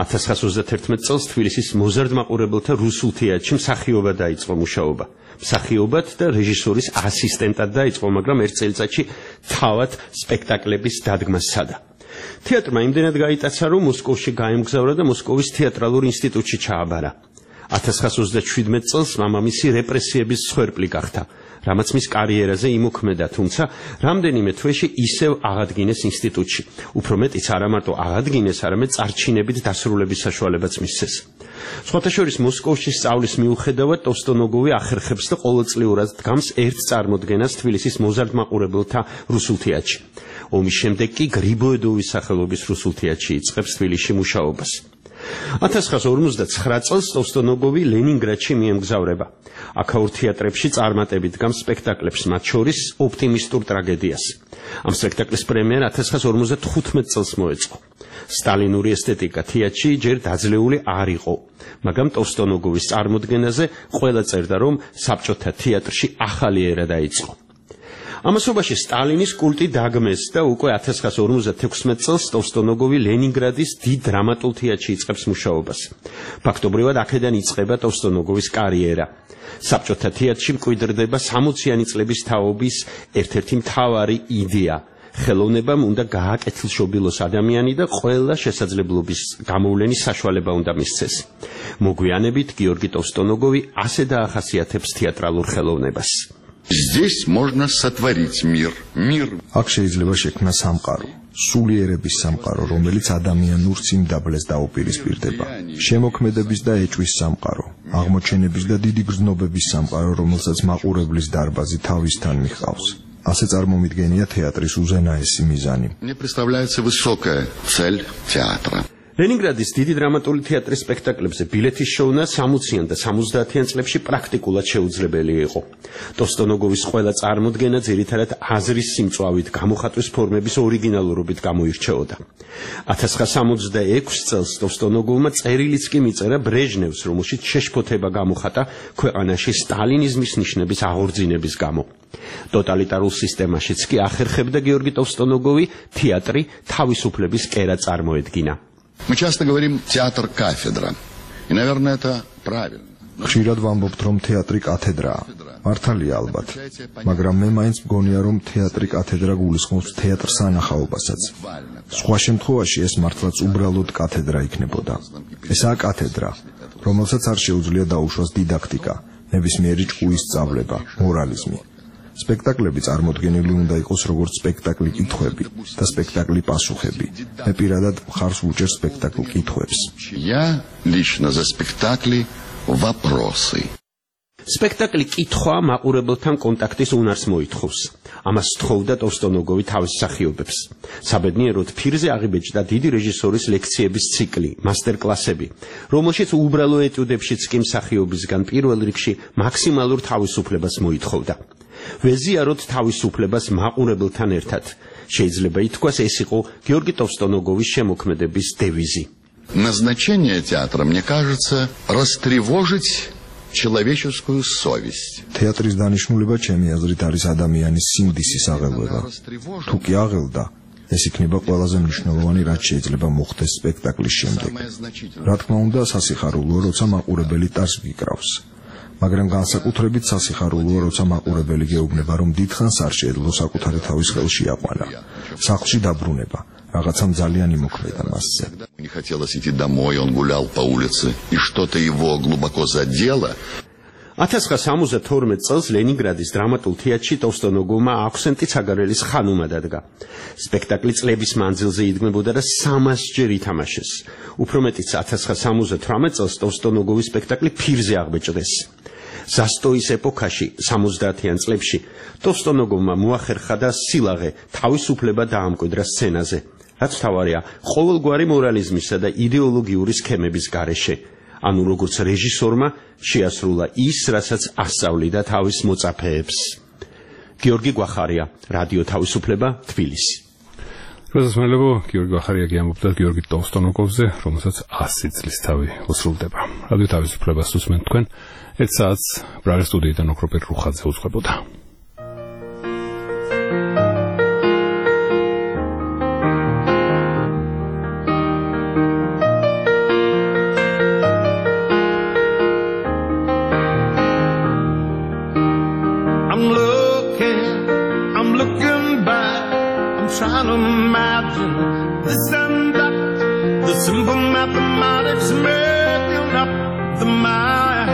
1931 წელს თბილისის მოზარდ-მაყურებელთა რუსულ თეატრში მსახიობად დაიწყო მუშაობა. მსახიობად და რეჟისორის ასისტენტად დაიწყო, მაგრამ ერთ წელიწადში თავად სპექტაკლების დადგმა სცადა. თეატრმა იმდენად გაიტაცა, რომ მოსკოვში გაემგზავრა და მოსკოვის თეატრალურ ინსტიტუტში ჩააბარა. 1927 წელს მამამისი რეპრესიების მსხვერპლი გახდა, რამაც მის კარიერაზე იმოქმედა, თუმცა რამდენიმე თვეში ისევ აღადგინეს ინსტიტუტში. უფრო მეტიც არა მარტო აღადგინეს, არამედ წარჩინებით დასრულების საშუალებაც მისცეს. სხვათა შორის მოსკოვში სწავლის მიუხედავად ტოსტონოგოვი ახერხებს და ყოველწლიურად დგამს ერთ წარმოდგენას თბილისის მოზარდ-მაყურებელთა რუსულ თეატრში. ომის შემდეგ კი გრიბოედოვის სახელობის რუსულ თეატრში იწყებს თბილისში მუშაობას. 1959 წელს ტოსტონოგოვი ლენინგრადში მიემგზავრება. აქაურ თეატრებში წარმატებით დგამს სპექტაკლებს, მათ შორის ოპტიმისტურ ტრაგედიას. ამ სპექტაკლის პრემიერა 1955 წელს მოეწყო. სტალინური ესთეტიკა თეატრში ჯერ დაძლეული არ იყო, მაგრამ ტოსტონოგოვის წარმოდგენაზე ყველა წერდა, რომ საბჭოთა თეატრში ახალი ერა დაიწყო. ამასობაში სტალინის კულტი დაგმეს და უკვე 1956 წელს ტოსტონოგოვი ლენინგრადის დიდ დრამატულ თეატრში იწყებს მუშაობას. ფაქტობრივად აქედან იწყება ტოსტონოგოვის კარიერა. საბჭოთა თეატრში მკვიდრდება 60-იანი წლების თაობის ერთ-ერთი მთავარი იდეა. ხელოვნებამ უნდა გააკეთილშობილოს ადამიანი და ყველა შესაძლებლობის გამოვლენის საშუალება უნდა მისცეს. მოგვიანებით გიორგი ტოსტონოგოვი ასე დაახასიათებს თეატრალურ ხელოვნებას. Здесь можно сотворить мир. აქ შეიძლება შექმნა სამყარო, სულიერების სამყარო, რომელიც ადამიანურ სიმდაბლეს დაუპირისპირდება. შემოქმედების და ეჭვის სამყარო, აღმოჩენების და დიდი გრძნობების სამყარო, რომელსაც მაყურებლის დარბაზი თავისთან მიჰყავს. ასე წარმომიდგენია თეატრის უზენაესი მიზანი. Мне представляется высокая цель театра. ლენინგრადის დიდი დრამატული თეატრის სპექტაკლებზე ბილეთის შოვნა 60-იან და 70-იან წლებში პრაქტიკულად შეუძლებელი იყო. ტოსტონოგოვის ყველა წარმოდგენა ძირითადად აზრის სიმწვავით, გამოხატვის ფორმების ორიგინალურობით გამოირჩეოდა. 1966 წელს ტოსტონოგოვმა წერილიც კი მიწერა ბრეჟნევს, რომელშიც შეშფოთება გამოხატა ქვეყანაში სტალინიზმის ნიშნების აღორძინების გამო. ტოტალიტარულ სისტემაშიც კი ახერხებდა გიორგი ტოსტონოგოვი თეატრი თავისუფლების კერა წარმოედგინა. Мы часто говорим театр кафедра. И, наверное, это правильно. ხშირად ვამბობთ, რომ თეატრი კათედრაა. მართალია ალბათ. მაგრამ მე მაინც მგონია, რომ თეატრი კათედრა გულისხმობს თეატრ სანახაობასაც. სხვა შემთხვევაში ეს მართლაც უბრალოდ კათედრა იქნებოდა. ესაა კათედრა, რომელსაც არ შეუძლია დაუშვას დიდაქტიკა, ნებისმიერი ჭკუის სწავლება, მორალიზმი. სპექტაკლები წარმოდგენილი უნდა იყოს როგორც სპექტაკლი კითხვები და სპექტაკლი პასუხები. მე პირადად მხარს ვუჭერ სპექტაკლ კითხვებს. Я лично за спектакли вопросы. სპექტაკლი კითხვა მაყურებელთან კონტაქტის უნარს მოითხოვს. ამას თხოვდა ტოსტონოგოვი თავის მსახიობებს. საბედნიეროდ ფირზე აღიბეჭდა დიდი რეჟისორის ლექციების ციკლი, მასტერკლასები, რომელშიც უბრალო ეტიუდებშიც კი მსახიობისგან პირველ რიგში მაქსიმალურ თავისუფლებას მოითხოვდა. ვეზიაროთ თავისუფლებას მაყურებელთან ერთად. შეიძლება ითქვას, ეს იყო გიორგი ტოსტონოგოვის შემოქმედების დევიზი. Назначение театра, мне кажется, растревожить человеческую совесть. თეატრის დანიშნულება ჩემი აზრით არის ადამიანის სიმდისის აღელვება. თუ კი აღელდა, ეს იქნება ყველაზე მნიშვნელოვანი, რაც შეიძლება მოხდეს სპექტაკლის შემდეგ. რა თქმა უნდა, სასიხარულოა, როცა მაყურებელი ტარს გიკრავს. მაგრამ განსაკუთრებით სასიხარულოა, როცა მაყურებელი გეუბნება, რომ დიდხანს არ შეეძლო საკუთარი თავის ხელში აყვანა. სახლში დაბრუნება, რაღაცამ ძალიან იმოქმედა მასზე. Не хотелось идти домой, он гулял по улице, и что-то его глубоко задело. 1972 წელს ლენინგრადის დრამატულ თეატრში ტოსტონოგოვმა აქვსენტი ცაგარელის ხანუმა დადგა. სპექტაკლი წლების მანძილზე იდგმებოდა და 300 ჯერ ითამაშეს. უფრო მეტიც 1978 წელს ტოსტონოგოვის სპექტაკლი ფირზე აღბეჭდეს. ზასტოის ეპოქაში 70-იან წლებში ტოსტონოგოვმა მოახერხა და სილაღე თავისუფლება დაამკვიდრა სცენაზე, რაც თავარია ყოველგვარი მორალიზმისა და იდეოლოგიური სქემების გარეშე. ანუ როგორც რეჟისორმა შეასრულა ის, რასაც ასწავლიდა თავის მოწაფეებს. გიორგი გვახარია, რადიო თავისუფლება, თბილისი. როზმელებო გიორგი გვახარია გიამბობდა გიორგი ტოსტონოგოვზე, რომელსაც 100 წლის თავი უსრულდება. რადიო თავისუფლებას უსმენთ თქვენ, 1 საათს ბრაღის სტუდიიდან ოქროპირ რუხაძე უძღვებოდა. Trying to imagine this and that, the simple mathematics making up the mind.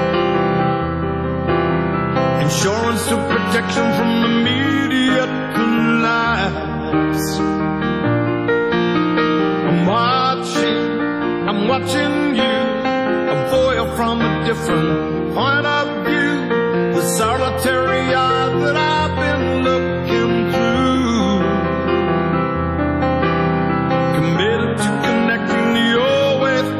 Insurance to protection from immediate collapse. I'm watching you, a voyeur from a different point of view. The solitary eye that I've been looking through. Committed to connecting your way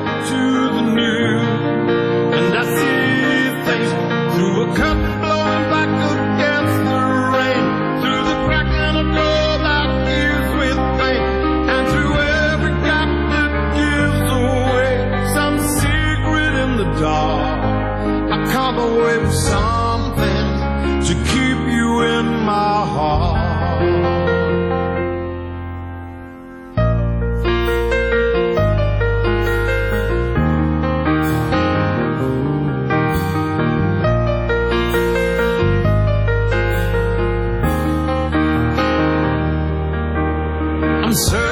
I'm certain